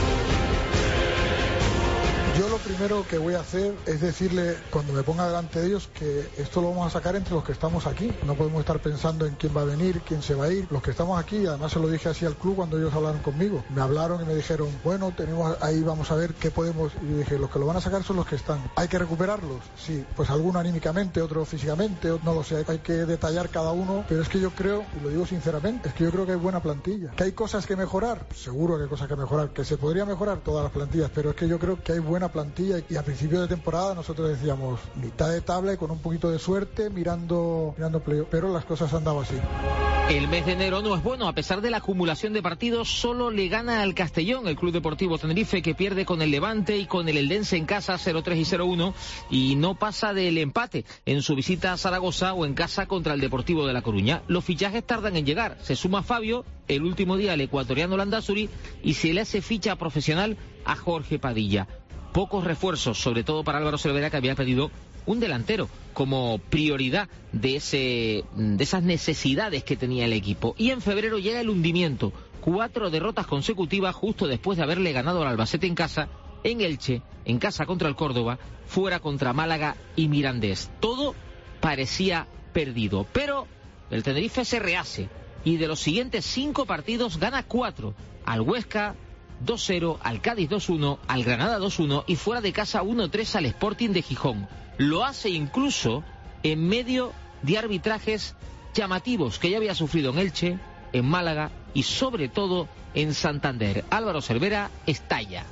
Yo lo primero que voy a hacer es decirle, cuando me ponga delante de ellos, que esto lo vamos a sacar entre los que estamos aquí. No podemos estar pensando en quién va a venir, quién se va a ir. Los que estamos aquí, además se lo dije así al club cuando ellos hablaron conmigo. Me hablaron y me dijeron, bueno, tenemos ahí, vamos a ver qué podemos. Y yo dije, los que lo van a sacar son los que están. ¿Hay que recuperarlos? Sí, pues alguno anímicamente, otro físicamente, no lo sé. Hay que detallar cada uno, pero es que yo creo, y lo digo sinceramente, es que yo creo que hay buena plantilla. ¿Que hay cosas que mejorar? Seguro que hay cosas que mejorar. ¿Que se podría mejorar? Todas las plantillas, pero es que yo creo que hay buena plantilla y a principio de temporada nosotros decíamos mitad de tabla y con un poquito de suerte mirando mirando playoff, pero las cosas han dado así. El mes de enero no es bueno, a pesar de la acumulación de partidos, solo le gana al Castellón, el Club Deportivo Tenerife, que pierde con el Levante y con el Eldense en casa cero tres y cero uno, y no pasa del empate en su visita a Zaragoza o en casa contra el Deportivo de La Coruña. Los fichajes tardan en llegar, se suma Fabio, el último día el ecuatoriano Landázuri, y se le hace ficha profesional a Jorge Padilla. Pocos refuerzos, sobre todo para Álvaro Cervera, que había pedido un delantero como prioridad de ese de esas necesidades que tenía el equipo. Y en febrero llega el hundimiento. Cuatro derrotas consecutivas justo después de haberle ganado al Albacete en casa, en Elche, en casa contra el Córdoba, fuera contra Málaga y Mirandés. Todo parecía perdido, pero el Tenerife se rehace y de los siguientes cinco partidos gana cuatro. Al Huesca dos cero, al Cádiz dos uno, al Granada dos uno y fuera de casa uno tres al Sporting de Gijón. Lo hace incluso en medio de arbitrajes llamativos que ya había sufrido en Elche, en Málaga y sobre todo en Santander. Álvaro Cervera estalla.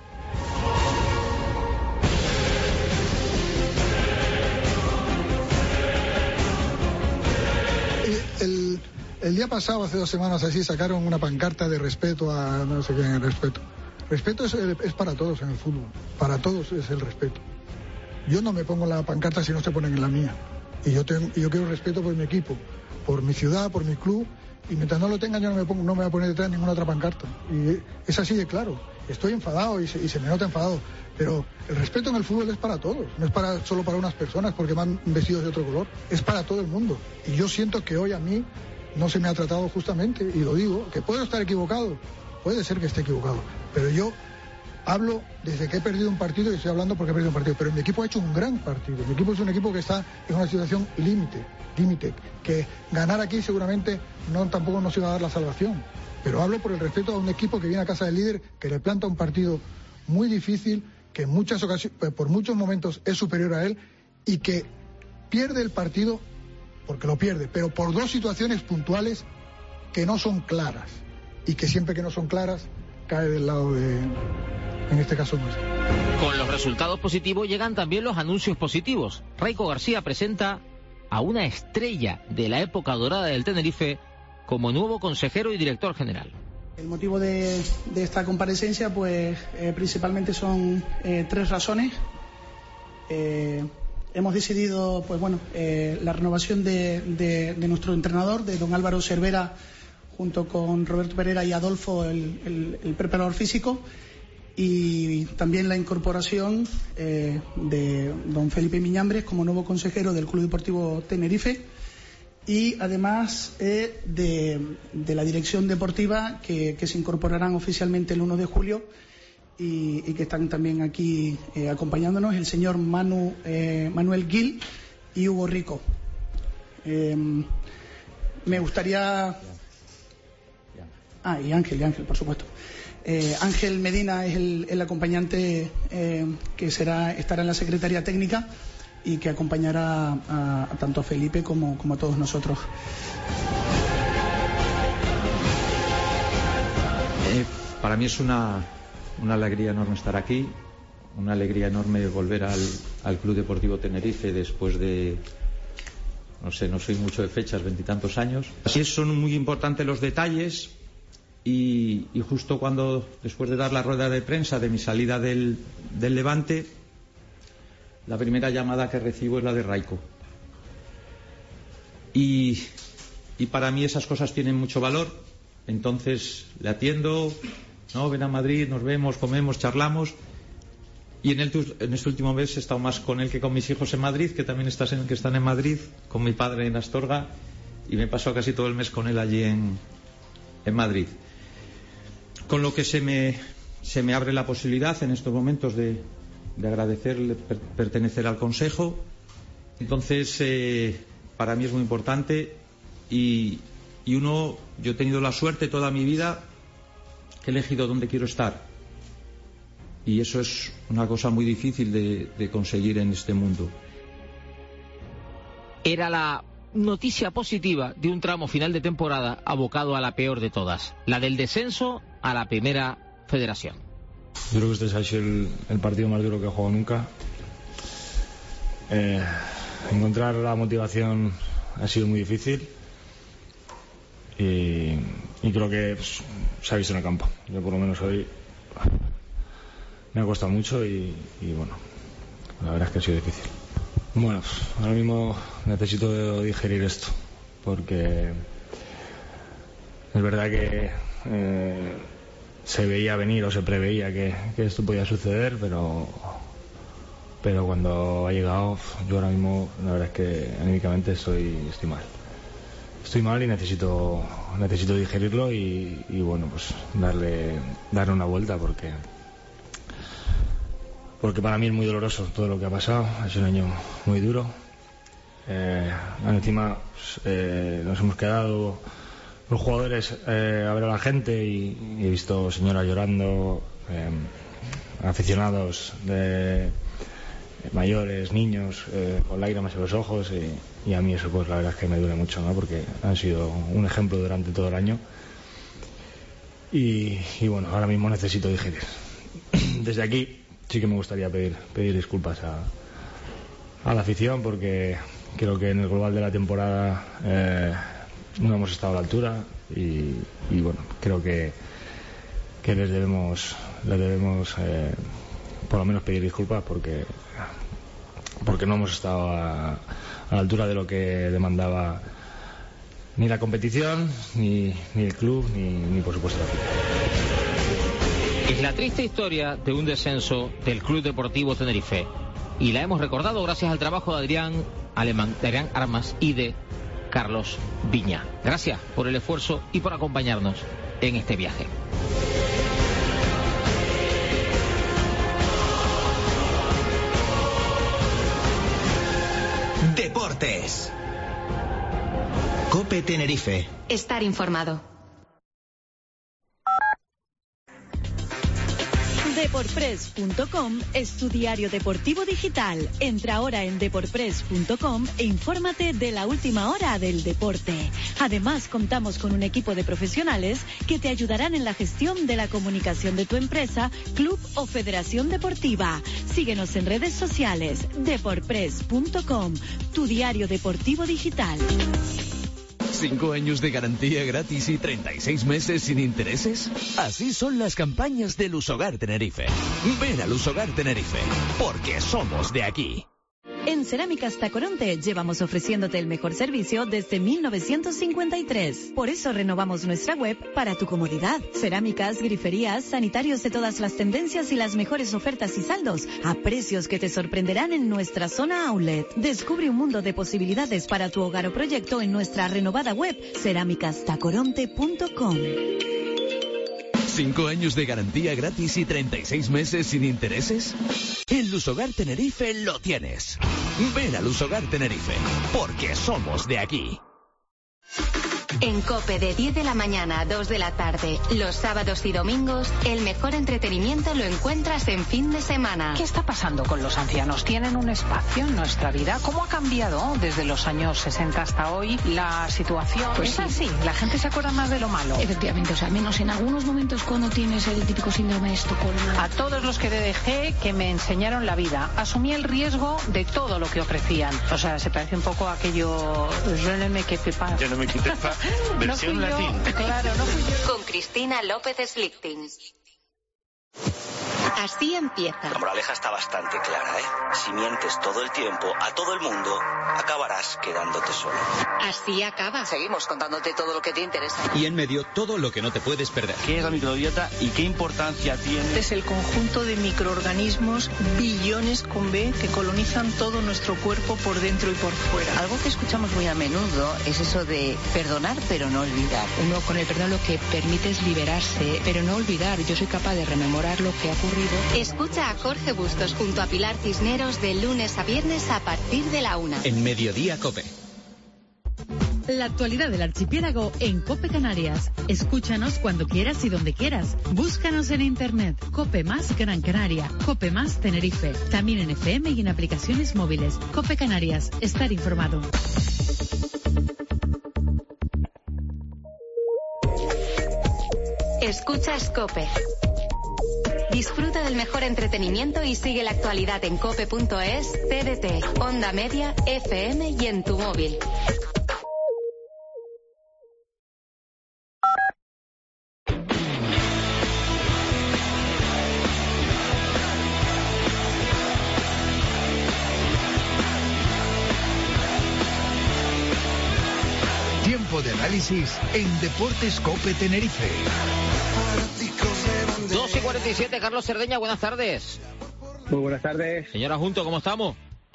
El, el día pasado, hace dos semanas así, sacaron una pancarta de respeto a no sé qué, respeto. Respeto es, es para todos en el fútbol, para todos es el respeto. Yo no me pongo la pancarta si no se ponen en la mía. Y yo, tengo, yo quiero respeto por mi equipo, por mi ciudad, por mi club. Y mientras no lo tengan, yo no me, pongo, no me voy a poner detrás de ninguna otra pancarta. Y es así de claro. Estoy enfadado y se, y se me nota enfadado. Pero el respeto en el fútbol es para todos. No es para, solo para unas personas porque van vestidos de otro color. Es para todo el mundo. Y yo siento que hoy a mí no se me ha tratado justamente. Y lo digo, que puedo estar equivocado. Puede ser que esté equivocado. Pero yo hablo desde que he perdido un partido y estoy hablando porque he perdido un partido. Pero mi equipo ha hecho un gran partido. Mi equipo es un equipo que está en una situación límite. Límite. Que ganar aquí seguramente no tampoco nos iba a dar la salvación. Pero hablo por el respeto a un equipo que viene a casa del líder, que le planta un partido muy difícil, que en muchas ocasiones, por muchos momentos es superior a él y que pierde el partido porque lo pierde, pero por dos situaciones puntuales que no son claras, y que siempre que no son claras, cae del lado de, en este caso, nuestro. Con los resultados positivos llegan también los anuncios positivos. Raico García presenta a una estrella de la época dorada del Tenerife como nuevo consejero y director general. El motivo de, de esta comparecencia, pues, eh, principalmente son eh, tres razones. Eh, hemos decidido, pues bueno, eh, la renovación de, de, de nuestro entrenador, de don Álvaro Cervera, junto con Roberto Pereira y Adolfo, el, el, el preparador físico, y también la incorporación eh, de don Felipe Miñambres como nuevo consejero del Club Deportivo Tenerife, y además eh, de, de la dirección deportiva que, que se incorporarán oficialmente el uno de julio y, y que están también aquí eh, acompañándonos el señor Manu, eh, Manuel Gil y Hugo Rico. Eh, me gustaría... Ah, y Ángel, y Ángel, por supuesto. Eh, Ángel Medina es el, el acompañante eh, que será estará en la Secretaría Técnica y que acompañará a, a tanto a Felipe como, como a todos nosotros. Eh, para mí es una, una alegría enorme estar aquí, una alegría enorme volver al, al Club Deportivo Tenerife después de, no sé, no soy mucho de fechas, veintitantos años. Así son muy importantes los detalles y, y justo cuando, después de dar la rueda de prensa de mi salida del, del Levante, la primera llamada que recibo es la de Raico. Y, y para mí esas cosas tienen mucho valor. Entonces le atiendo, no, ven a Madrid, nos vemos, comemos, charlamos. Y en, el, en este último mes he estado más con él que con mis hijos en Madrid, que también estás en, que están en Madrid, con mi padre en Astorga, y me he pasado casi todo el mes con él allí en, en Madrid. Con lo que se me, se me abre la posibilidad en estos momentos de, de agradecerle per, pertenecer al Consejo. Entonces, eh, para mí es muy importante y, y uno, yo he tenido la suerte toda mi vida que he elegido dónde quiero estar. Y eso es una cosa muy difícil de, de conseguir en este mundo. Era la noticia positiva de un tramo final de temporada abocado a la peor de todas, la del descenso a la Primera Federación. Yo creo que este ha sido el, el partido más duro que he jugado nunca. Eh, encontrar la motivación ha sido muy difícil y, y creo que pues, se ha visto en el campo. Yo por lo menos hoy me ha costado mucho y, y bueno, la verdad es que ha sido difícil. Bueno, pues, ahora mismo necesito digerir esto porque es verdad que eh, se veía venir o se preveía que, que esto podía suceder, pero pero cuando ha llegado, yo ahora mismo la verdad es que anímicamente estoy, estoy mal. Estoy mal y necesito necesito digerirlo y, y bueno, pues darle darle una vuelta porque porque para mí es muy doloroso todo lo que ha pasado. Es un año muy duro. Eh, encima pues, eh, nos hemos quedado los jugadores eh, a ver a la gente y, y he visto señoras llorando, eh, aficionados de mayores, niños, eh, con lágrimas en los ojos y, y a mí eso pues la verdad es que me duele mucho, ¿no? Porque han sido un ejemplo durante todo el año y, y bueno, ahora mismo necesito digerir. Desde aquí sí que me gustaría pedir, pedir disculpas a, a la afición porque creo que en el global de la temporada eh, no hemos estado a la altura y, y bueno, creo que, que les debemos, les debemos eh, por lo menos pedir disculpas porque, porque no hemos estado a, a la altura de lo que demandaba ni la competición, ni, ni el club, ni, ni por supuesto la afición. Es la triste historia de un descenso del Club Deportivo Tenerife y la hemos recordado gracias al trabajo de Adrián Alemán, de Adrián Armas y de Carlos Viña. Gracias por el esfuerzo y por acompañarnos en este viaje. Deportes. COPE Tenerife. Estar informado. Deportes. Deporpress punto com es tu diario deportivo digital. Entra ahora en Deporpress punto com e infórmate de la última hora del deporte. Además, contamos con un equipo de profesionales que te ayudarán en la gestión de la comunicación de tu empresa, club o federación deportiva. Síguenos en redes sociales. Deporpress punto com, tu diario deportivo digital. ¿Cinco años de garantía gratis y treinta y seis meses sin intereses? Así son las campañas de Lusogar Tenerife. Ven a Lusogar Tenerife, porque somos de aquí. En Cerámicas Tacoronte llevamos ofreciéndote el mejor servicio desde mil novecientos cincuenta y tres. Por eso renovamos nuestra web para tu comodidad. Cerámicas, griferías, sanitarios de todas las tendencias y las mejores ofertas y saldos a precios que te sorprenderán en nuestra zona outlet. Descubre un mundo de posibilidades para tu hogar o proyecto en nuestra renovada web cerámicas tacoronte punto com. ¿Cinco años de garantía gratis y treinta y seis meses sin intereses? En Lusogar Tenerife lo tienes. Ven a Lusogar Tenerife, porque somos de aquí. En COPE de diez de la mañana a dos de la tarde, los sábados y domingos, el mejor entretenimiento lo encuentras en fin de semana. ¿Qué está pasando con los ancianos? ¿Tienen un espacio en nuestra vida? ¿Cómo ha cambiado desde los años sesenta hasta hoy la situación? Pues es sí. así, la gente se acuerda más de lo malo. Efectivamente, o sea, menos en algunos momentos cuando tienes el típico síndrome de Estocolmo. A todos los que dejé que me enseñaron la vida, asumí el riesgo de todo lo que ofrecían. O sea, se parece un poco a aquello... Je ne me quitte pas. Je ne me quitte pas. Versión no fui yo, latín. Claro, no fui yo. Con Cristina López Slichting. Así empieza. La moraleja está bastante clara, ¿eh? Si mientes todo el tiempo a todo el mundo, acabarás quedándote solo. Así acaba. Seguimos contándote todo lo que te interesa. Y en medio, todo lo que no te puedes perder. ¿Qué es la microbiota y qué importancia tiene? Es el conjunto de microorganismos, billones con B, que colonizan todo nuestro cuerpo por dentro y por fuera. Algo que escuchamos muy a menudo es eso de perdonar pero no olvidar. Uno con el perdón lo que permite es liberarse, pero no olvidar. Yo soy capaz de rememorar lo que ha ocurrido. Escucha a Jorge Bustos junto a Pilar Cisneros de lunes a viernes a partir de la una. En Mediodía COPE. La actualidad del archipiélago en COPE Canarias. Escúchanos cuando quieras y donde quieras. Búscanos en internet. COPE Más Gran Canaria. COPE Más Tenerife. También en F M y en aplicaciones móviles. COPE Canarias. Estar informado. Escuchas COPE. Disfruta del mejor entretenimiento y sigue la actualidad en cope punto es, T D T, Onda Media, F M y en tu móvil. Tiempo de análisis en Deportes COPE Tenerife. dos y cuarenta y siete, Carlos Cerdeña, buenas tardes. Muy buenas tardes. Señora Junto, ¿cómo estamos?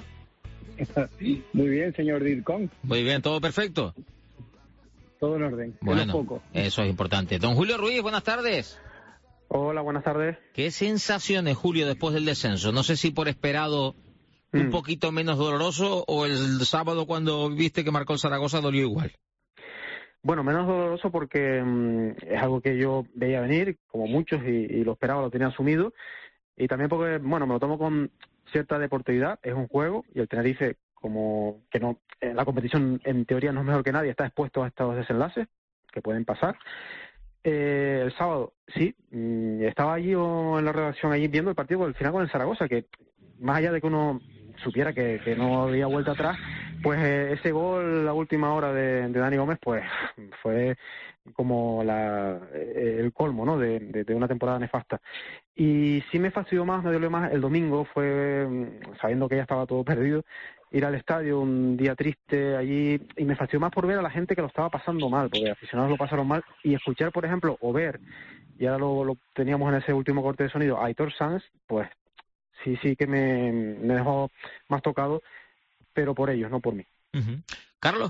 Muy bien, señor Dircón. Muy bien, ¿todo perfecto? Todo en orden. Bueno, poco. Eso es importante. Don Julio Ruiz, buenas tardes. Hola, buenas tardes. ¿Qué sensaciones, Julio, después del descenso? No sé si por esperado un mm. poquito menos doloroso o el sábado cuando viste que marcó el Zaragoza dolió igual. Bueno, menos doloroso porque mmm, es algo que yo veía venir, como muchos, y, y lo esperaba, lo tenía asumido. Y también porque, bueno, me lo tomo con cierta deportividad, es un juego, y el Tenerife, como que no, en la competición en teoría no es mejor que nadie, está expuesto a estos desenlaces que pueden pasar. Eh, el sábado, sí, mmm, estaba allí o en la redacción allí viendo el partido al final con el Zaragoza, que más allá de que uno supiera que, que no había vuelta atrás, pues eh, ese gol la última hora de, de Dani Gómez pues fue como la, eh, el colmo, ¿no? De, de, de una temporada nefasta. Y sí me fastidió más, me dolió más el domingo, fue sabiendo que ya estaba todo perdido, ir al estadio un día triste allí, y me fastidió más por ver a la gente que lo estaba pasando mal, porque aficionados lo pasaron mal, y escuchar, por ejemplo, o ver, y ahora lo, lo teníamos en ese último corte de sonido, a Aitor Sanz, pues sí, sí que me, me dejó más tocado, pero por ellos, no por mí. Uh-huh. Carlos.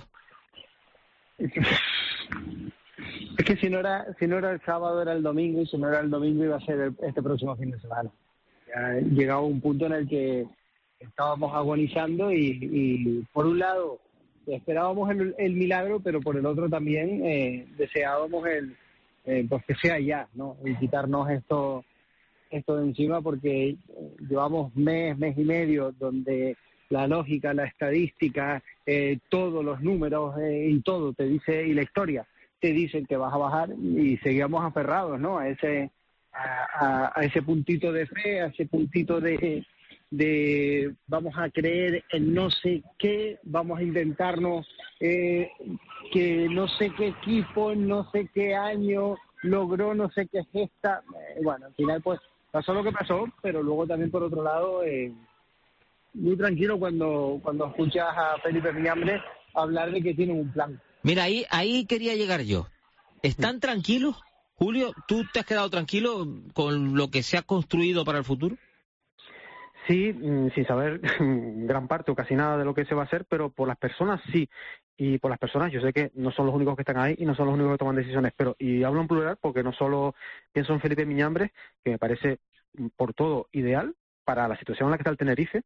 Es que si no era si no era el sábado, era el domingo, y si no era el domingo iba a ser el, este próximo fin de semana. Ya llegaba un punto en el que estábamos agonizando y, y por un lado esperábamos el, el milagro, pero por el otro también eh, deseábamos el eh, pues que sea ya, ¿no? Y quitarnos estos esto de encima, porque llevamos mes, mes y medio donde la lógica, la estadística, eh, todos los números eh, y todo te dice, y la historia te dicen que vas a bajar, y seguíamos aferrados, ¿no? A ese, a, a ese puntito de fe, a ese puntito de, de vamos a creer en no sé qué, vamos a inventarnos eh, que no sé qué equipo, no sé qué año logró no sé qué gesta. Eh, bueno, al final pues pasó lo que pasó, pero luego también por otro lado eh, muy tranquilo cuando cuando escuchas a Felipe Miñambres hablar de que tienen un plan. Mira, ahí ahí quería llegar yo. ¿Están tranquilos, Julio? ¿Tú te has quedado tranquilo con lo que se ha construido para el futuro? Sí, sin saber gran parte o casi nada de lo que se va a hacer, pero por las personas sí. Y por las personas, yo sé que no son los únicos que están ahí y no son los únicos que toman decisiones, pero, y hablo en plural porque no solo pienso en Felipe Miñambres, que me parece por todo ideal para la situación en la que está el Tenerife,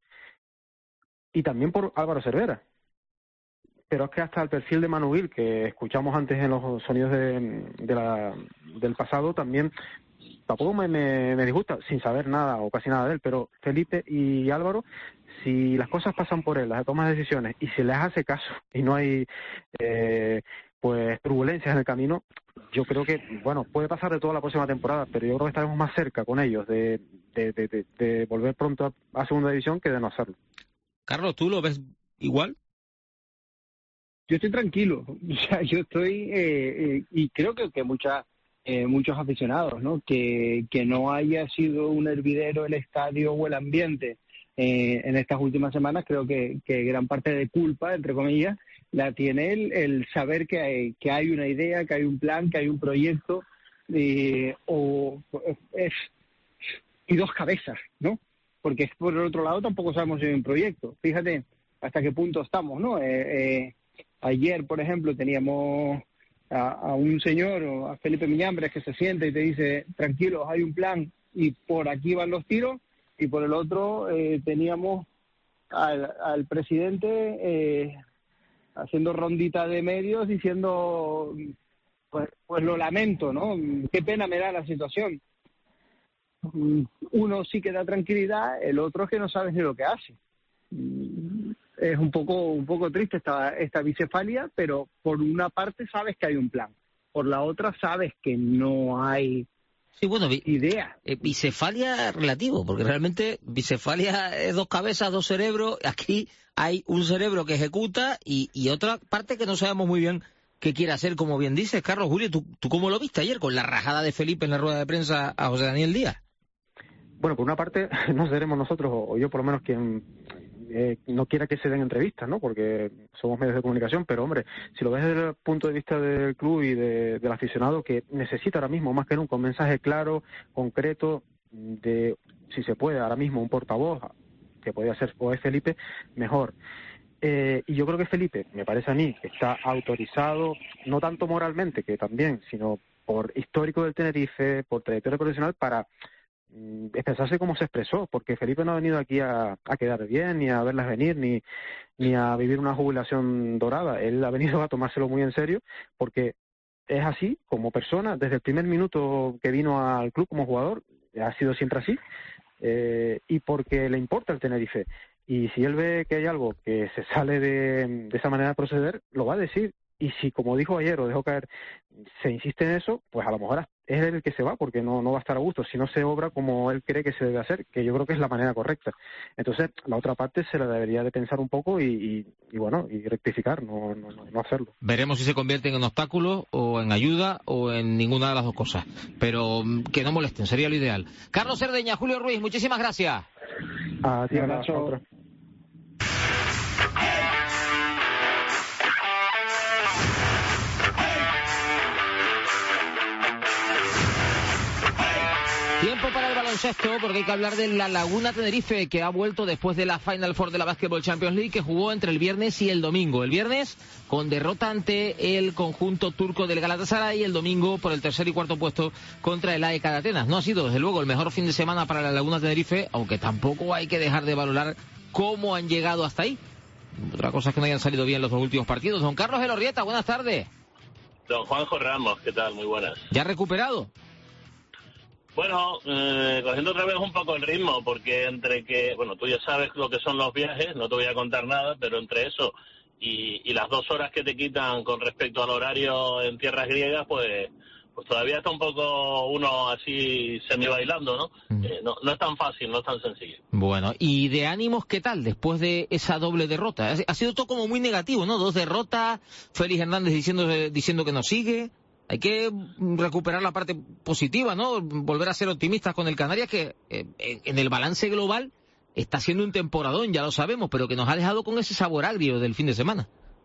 y también por Álvaro Cervera. Pero es que hasta el perfil de Manu Gil, que escuchamos antes en los sonidos de, de la, del pasado, también tampoco me, me, me disgusta, sin saber nada o casi nada de él, pero Felipe y Álvaro, si las cosas pasan por él, las tomas de decisiones, y se les hace caso y no hay eh, pues turbulencias en el camino, yo creo que, bueno, puede pasar de toda la próxima temporada, pero yo creo que estaremos más cerca con ellos de, de, de, de, de volver pronto a, a segunda división que de no hacerlo. Carlos, ¿tú lo ves igual? Yo estoy tranquilo, o sea, yo estoy, eh, eh, y creo que, que mucha, eh, muchos aficionados, ¿no? Que, que no haya sido un hervidero el estadio o el ambiente eh, en estas últimas semanas, creo que, que gran parte de culpa, entre comillas, la tiene el, el saber que hay, que hay una idea, que hay un plan, que hay un proyecto, eh, o es, y dos cabezas, ¿no? Porque por el otro lado tampoco sabemos si hay un proyecto. Fíjate hasta qué punto estamos, ¿no? Eh, eh, ayer, por ejemplo, teníamos a, a un señor, a Felipe Miñambres, que se sienta y te dice, tranquilos, hay un plan y por aquí van los tiros, y por el otro eh, teníamos al, al presidente eh, haciendo rondita de medios diciendo, pues, pues lo lamento, ¿no? Qué pena me da la situación. Uno sí que da tranquilidad, el otro es que no sabes ni lo que hace. Es un poco un poco triste esta, esta bicefalia, pero por una parte sabes que hay un plan, por la otra sabes que no hay sí, bueno, bi idea. Eh, bicefalia relativo, porque realmente bicefalia es dos cabezas, dos cerebros. Aquí hay un cerebro que ejecuta y, y otra parte que no sabemos muy bien qué quiere hacer, como bien dices. Carlos, Julio, ¿tú, ¿tú cómo lo viste ayer con la rajada de Felipe en la rueda de prensa a José Daniel Díaz? Bueno, por una parte no seremos nosotros, o yo por lo menos, quien eh, no quiera que se den entrevistas, ¿no? Porque somos medios de comunicación, pero hombre, si lo ves desde el punto de vista del club y de, del aficionado, que necesita ahora mismo más que nunca un mensaje claro, concreto, de, si se puede, ahora mismo un portavoz, que podría ser o es Felipe, mejor. Eh, y yo creo que Felipe, me parece a mí, que está autorizado, no tanto moralmente, que también, sino por histórico del Tenerife, por trayectoria profesional, para expresarse como se expresó, porque Felipe no ha venido aquí a, a quedar bien, ni a verlas venir, ni, ni a vivir una jubilación dorada. Él ha venido a tomárselo muy en serio, porque es así como persona, desde el primer minuto que vino al club como jugador, ha sido siempre así, eh, y porque le importa el Tenerife. Y si él ve que hay algo que se sale de, de esa manera de proceder, lo va a decir. Y si, como dijo ayer, o dejó caer, se insiste en eso, pues a lo mejor es él el que se va, porque no, no va a estar a gusto si no se obra como él cree que se debe hacer, que yo creo que es la manera correcta. Entonces, la otra parte se la debería de pensar un poco y, y, y bueno, y rectificar, no, no, no hacerlo. Veremos si se convierte en un obstáculo, o en ayuda, o en ninguna de las dos cosas. Pero que no molesten, sería lo ideal. Carlos Cerdeña, Julio Ruiz, muchísimas gracias. A ti, Nacho. Tiempo para el baloncesto, porque hay que hablar de la Laguna Tenerife, que ha vuelto después de la Final Four de la Basketball Champions League, que jugó entre el viernes y el domingo. El viernes con derrota ante el conjunto turco del Galatasaray, y el domingo por el tercer y cuarto puesto contra el A E K de Atenas. No ha sido, desde luego, el mejor fin de semana para la Laguna Tenerife, aunque tampoco hay que dejar de valorar cómo han llegado hasta ahí. Otra cosa es que no hayan salido bien los dos últimos partidos. Don Carlos Elorrieta, buenas tardes. Don Juanjo Ramos, ¿qué tal? Muy buenas. ¿Ya recuperado? Bueno, eh, cogiendo otra vez un poco el ritmo, porque entre que, bueno, tú ya sabes lo que son los viajes, no te voy a contar nada, pero entre eso y, y las dos horas que te quitan con respecto al horario en tierras griegas, pues pues todavía está un poco uno así semi-bailando, ¿no? Mm. Eh, no, no es tan fácil, no es tan sencillo. Bueno, ¿y de ánimos qué tal después de esa doble derrota? Ha sido todo como muy negativo, ¿no? Dos derrotas, Félix Hernández diciendo, diciendo que no sigue. Hay que recuperar la parte positiva, ¿no? Volver a ser optimistas con el Canarias, que eh, en el balance global está siendo un temporadón, ya lo sabemos, pero que nos ha dejado con ese sabor agrio del fin de semana.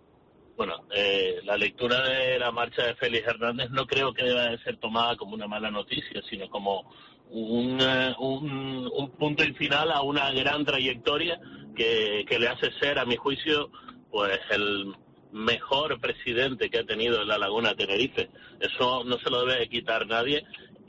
Bueno, eh, la lectura de la marcha de Félix Hernández no creo que deba de ser tomada como una mala noticia, sino como un, un, un punto y final a una gran trayectoria que, que le hace ser, a mi juicio, pues el mejor presidente que ha tenido en la Laguna Tenerife. Eso no se lo debe de quitar nadie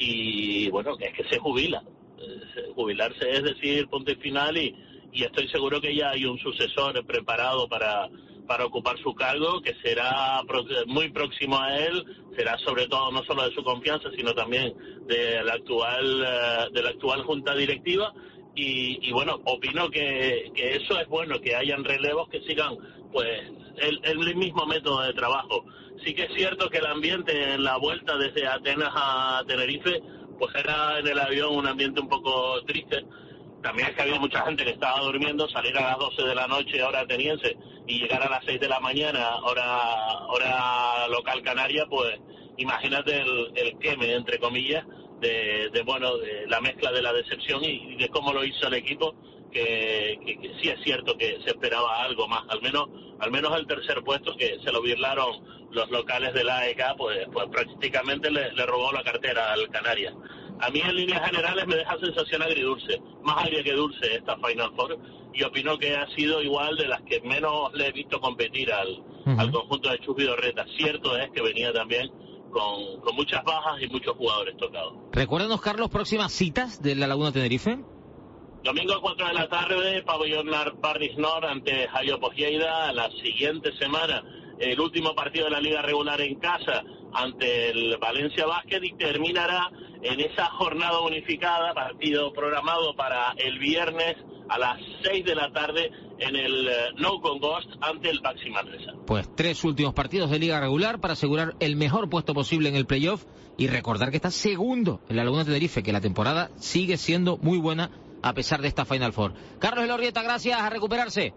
y, bueno, que es que se jubila. Eh, jubilarse es decir punto y final y, y estoy seguro que ya hay un sucesor preparado para... para ocupar su cargo, que será muy próximo a él, será sobre todo no solo de su confianza, sino también de la actual, de la actual junta directiva, y, y bueno, opino que, que eso es bueno, que hayan relevos que sigan pues el, el mismo método de trabajo. Sí que es cierto que el ambiente en la vuelta desde Atenas a Tenerife, pues era en el avión un ambiente un poco triste. También es que había mucha gente que estaba durmiendo, salir a las doce de la noche, hora ateniense, y llegar a las seis de la mañana, hora hora local canaria, pues imagínate el, el queme, entre comillas, de, de bueno de la mezcla de la decepción y, y de cómo lo hizo el equipo, que, que, que sí es cierto que se esperaba algo más, al menos al menos el tercer puesto que se lo birlaron los locales de la A E K, pues, pues prácticamente le, le robó la cartera al Canarias. A mí en líneas generales me deja sensación agridulce, más agria que dulce esta Final Four, y opino que ha sido igual de las que menos le he visto competir al, uh-huh. al conjunto de Chus Vidorreta. Cierto es que venía también con, con muchas bajas y muchos jugadores tocados. Recuérdanos, Carlos, próximas citas de la Laguna Tenerife. Domingo a cuatro de la tarde, Pabellón Barris Nord ante Jayo Lleida. La siguiente semana, el último partido de la Liga Regular en casa ante el Valencia Basket, y terminará en esa jornada unificada, partido programado para el viernes a las seis de la tarde en el uh, No Congost ante el Baxi Manresa. Pues tres últimos partidos de Liga Regular para asegurar el mejor puesto posible en el playoff y recordar que está segundo en la Laguna Tenerife, que la temporada sigue siendo muy buena a pesar de esta Final Four. Carlos Elorrieta, gracias, a recuperarse.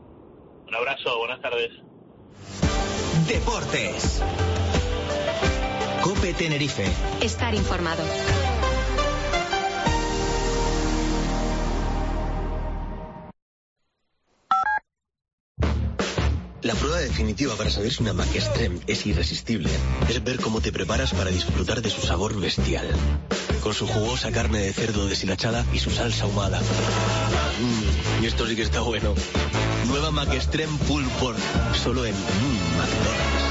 Un abrazo, buenas tardes. Deportes. COPE Tenerife. Estar informado. La prueba definitiva para saber si una Mac Extreme es irresistible es ver cómo te preparas para disfrutar de su sabor bestial. Con su jugosa carne de cerdo deshilachada y su salsa ahumada. Mmm, y esto sí que está bueno. Nueva Mac Extreme Pulled Pork, solo en mmm, McDonald's.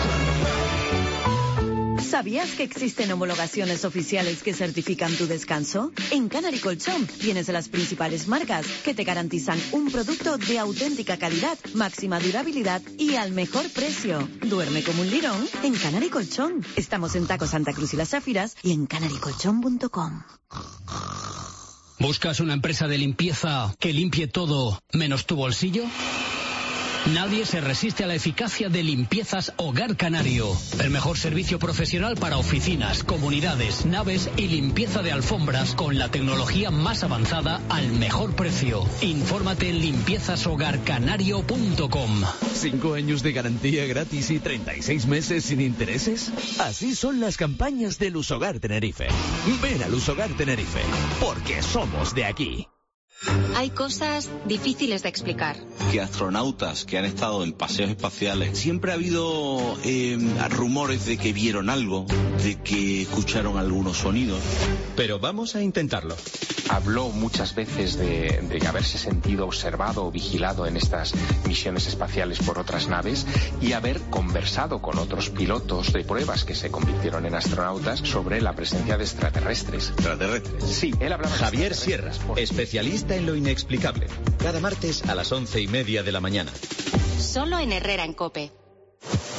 ¿Sabías que existen homologaciones oficiales que certifican tu descanso? En Canary Colchón tienes las principales marcas que te garantizan un producto de auténtica calidad, máxima durabilidad y al mejor precio. Duerme como un lirón en Canary Colchón. Estamos en Taco Santa Cruz y Las Zafiras y en canary colchón punto com. ¿Buscas una empresa de limpieza que limpie todo menos tu bolsillo? Nadie se resiste a la eficacia de Limpiezas Hogar Canario. El mejor servicio profesional para oficinas, comunidades, naves y limpieza de alfombras con la tecnología más avanzada al mejor precio. Infórmate en limpiezas hogar canario punto com. ¿Cinco años de garantía gratis y treinta y seis meses sin intereses? Así son las campañas de Lusogar Tenerife. Ven a Lusogar Tenerife, porque somos de aquí. Hay cosas difíciles de explicar. Que astronautas que han estado en paseos espaciales, siempre ha habido eh, rumores de que vieron algo, de que escucharon algunos sonidos. Pero vamos a intentarlo. Habló muchas veces de, de haberse sentido observado o vigilado en estas misiones espaciales por otras naves y haber conversado con otros pilotos de pruebas que se convirtieron en astronautas sobre la presencia de extraterrestres. ¿Extraterrestres? Sí, él hablaba. Javier Sierra, especialista en lo inexplicable. Cada martes a las once y media de la mañana. Solo en Herrera en COPE.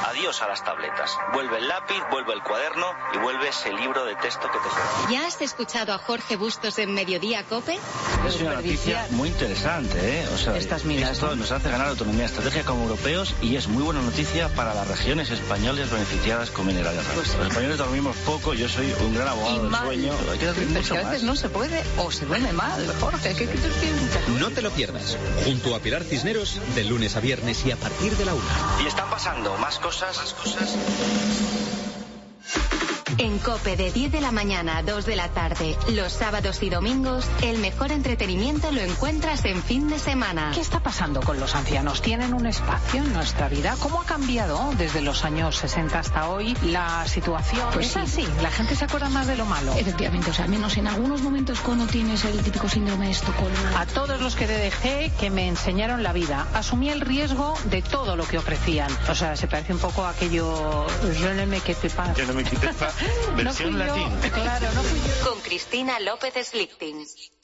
Adiós a las tabletas. Vuelve el lápiz, vuelve el cuaderno y vuelve ese libro de texto que te suena. ¿Ya has escuchado a Jorge Bustos en Mediodía COPE? Es una noticia muy interesante, ¿eh? O sea, Estas minas, esto ¿no? nos hace ganar autonomía estratégica como europeos y es muy buena noticia para las regiones españolas beneficiadas con minerales raros. Pues, Los españoles dormimos poco, yo soy un gran abogado del sueño. Hay que dormir Pero mucho que a veces más. no se puede o se duerme mal, Jorge. ¿Qué, qué te piensas? No te lo pierdas. Junto a Pilar Cisneros, de lunes a viernes y a partir de la una. Y están pasando más cosas, más cosas. En COPE de diez de la mañana a dos de la tarde, los sábados y domingos, el mejor entretenimiento lo encuentras en fin de semana. ¿Qué está pasando con los ancianos? ¿Tienen un espacio en nuestra vida? ¿Cómo ha cambiado desde los años sesenta hasta hoy la situación? Pues es sí. así, la gente se acuerda más de lo malo. Efectivamente, o sea, menos en algunos momentos cuando tienes el típico síndrome de Estocolmo. A todos los que dejé que me enseñaron la vida, asumí el riesgo de todo lo que ofrecían. O sea, se parece un poco a aquello je ne me quitte pas. Yo no me quité esta versión no fui yo, latín. claro, no fui yo. Con Cristina López Slichting.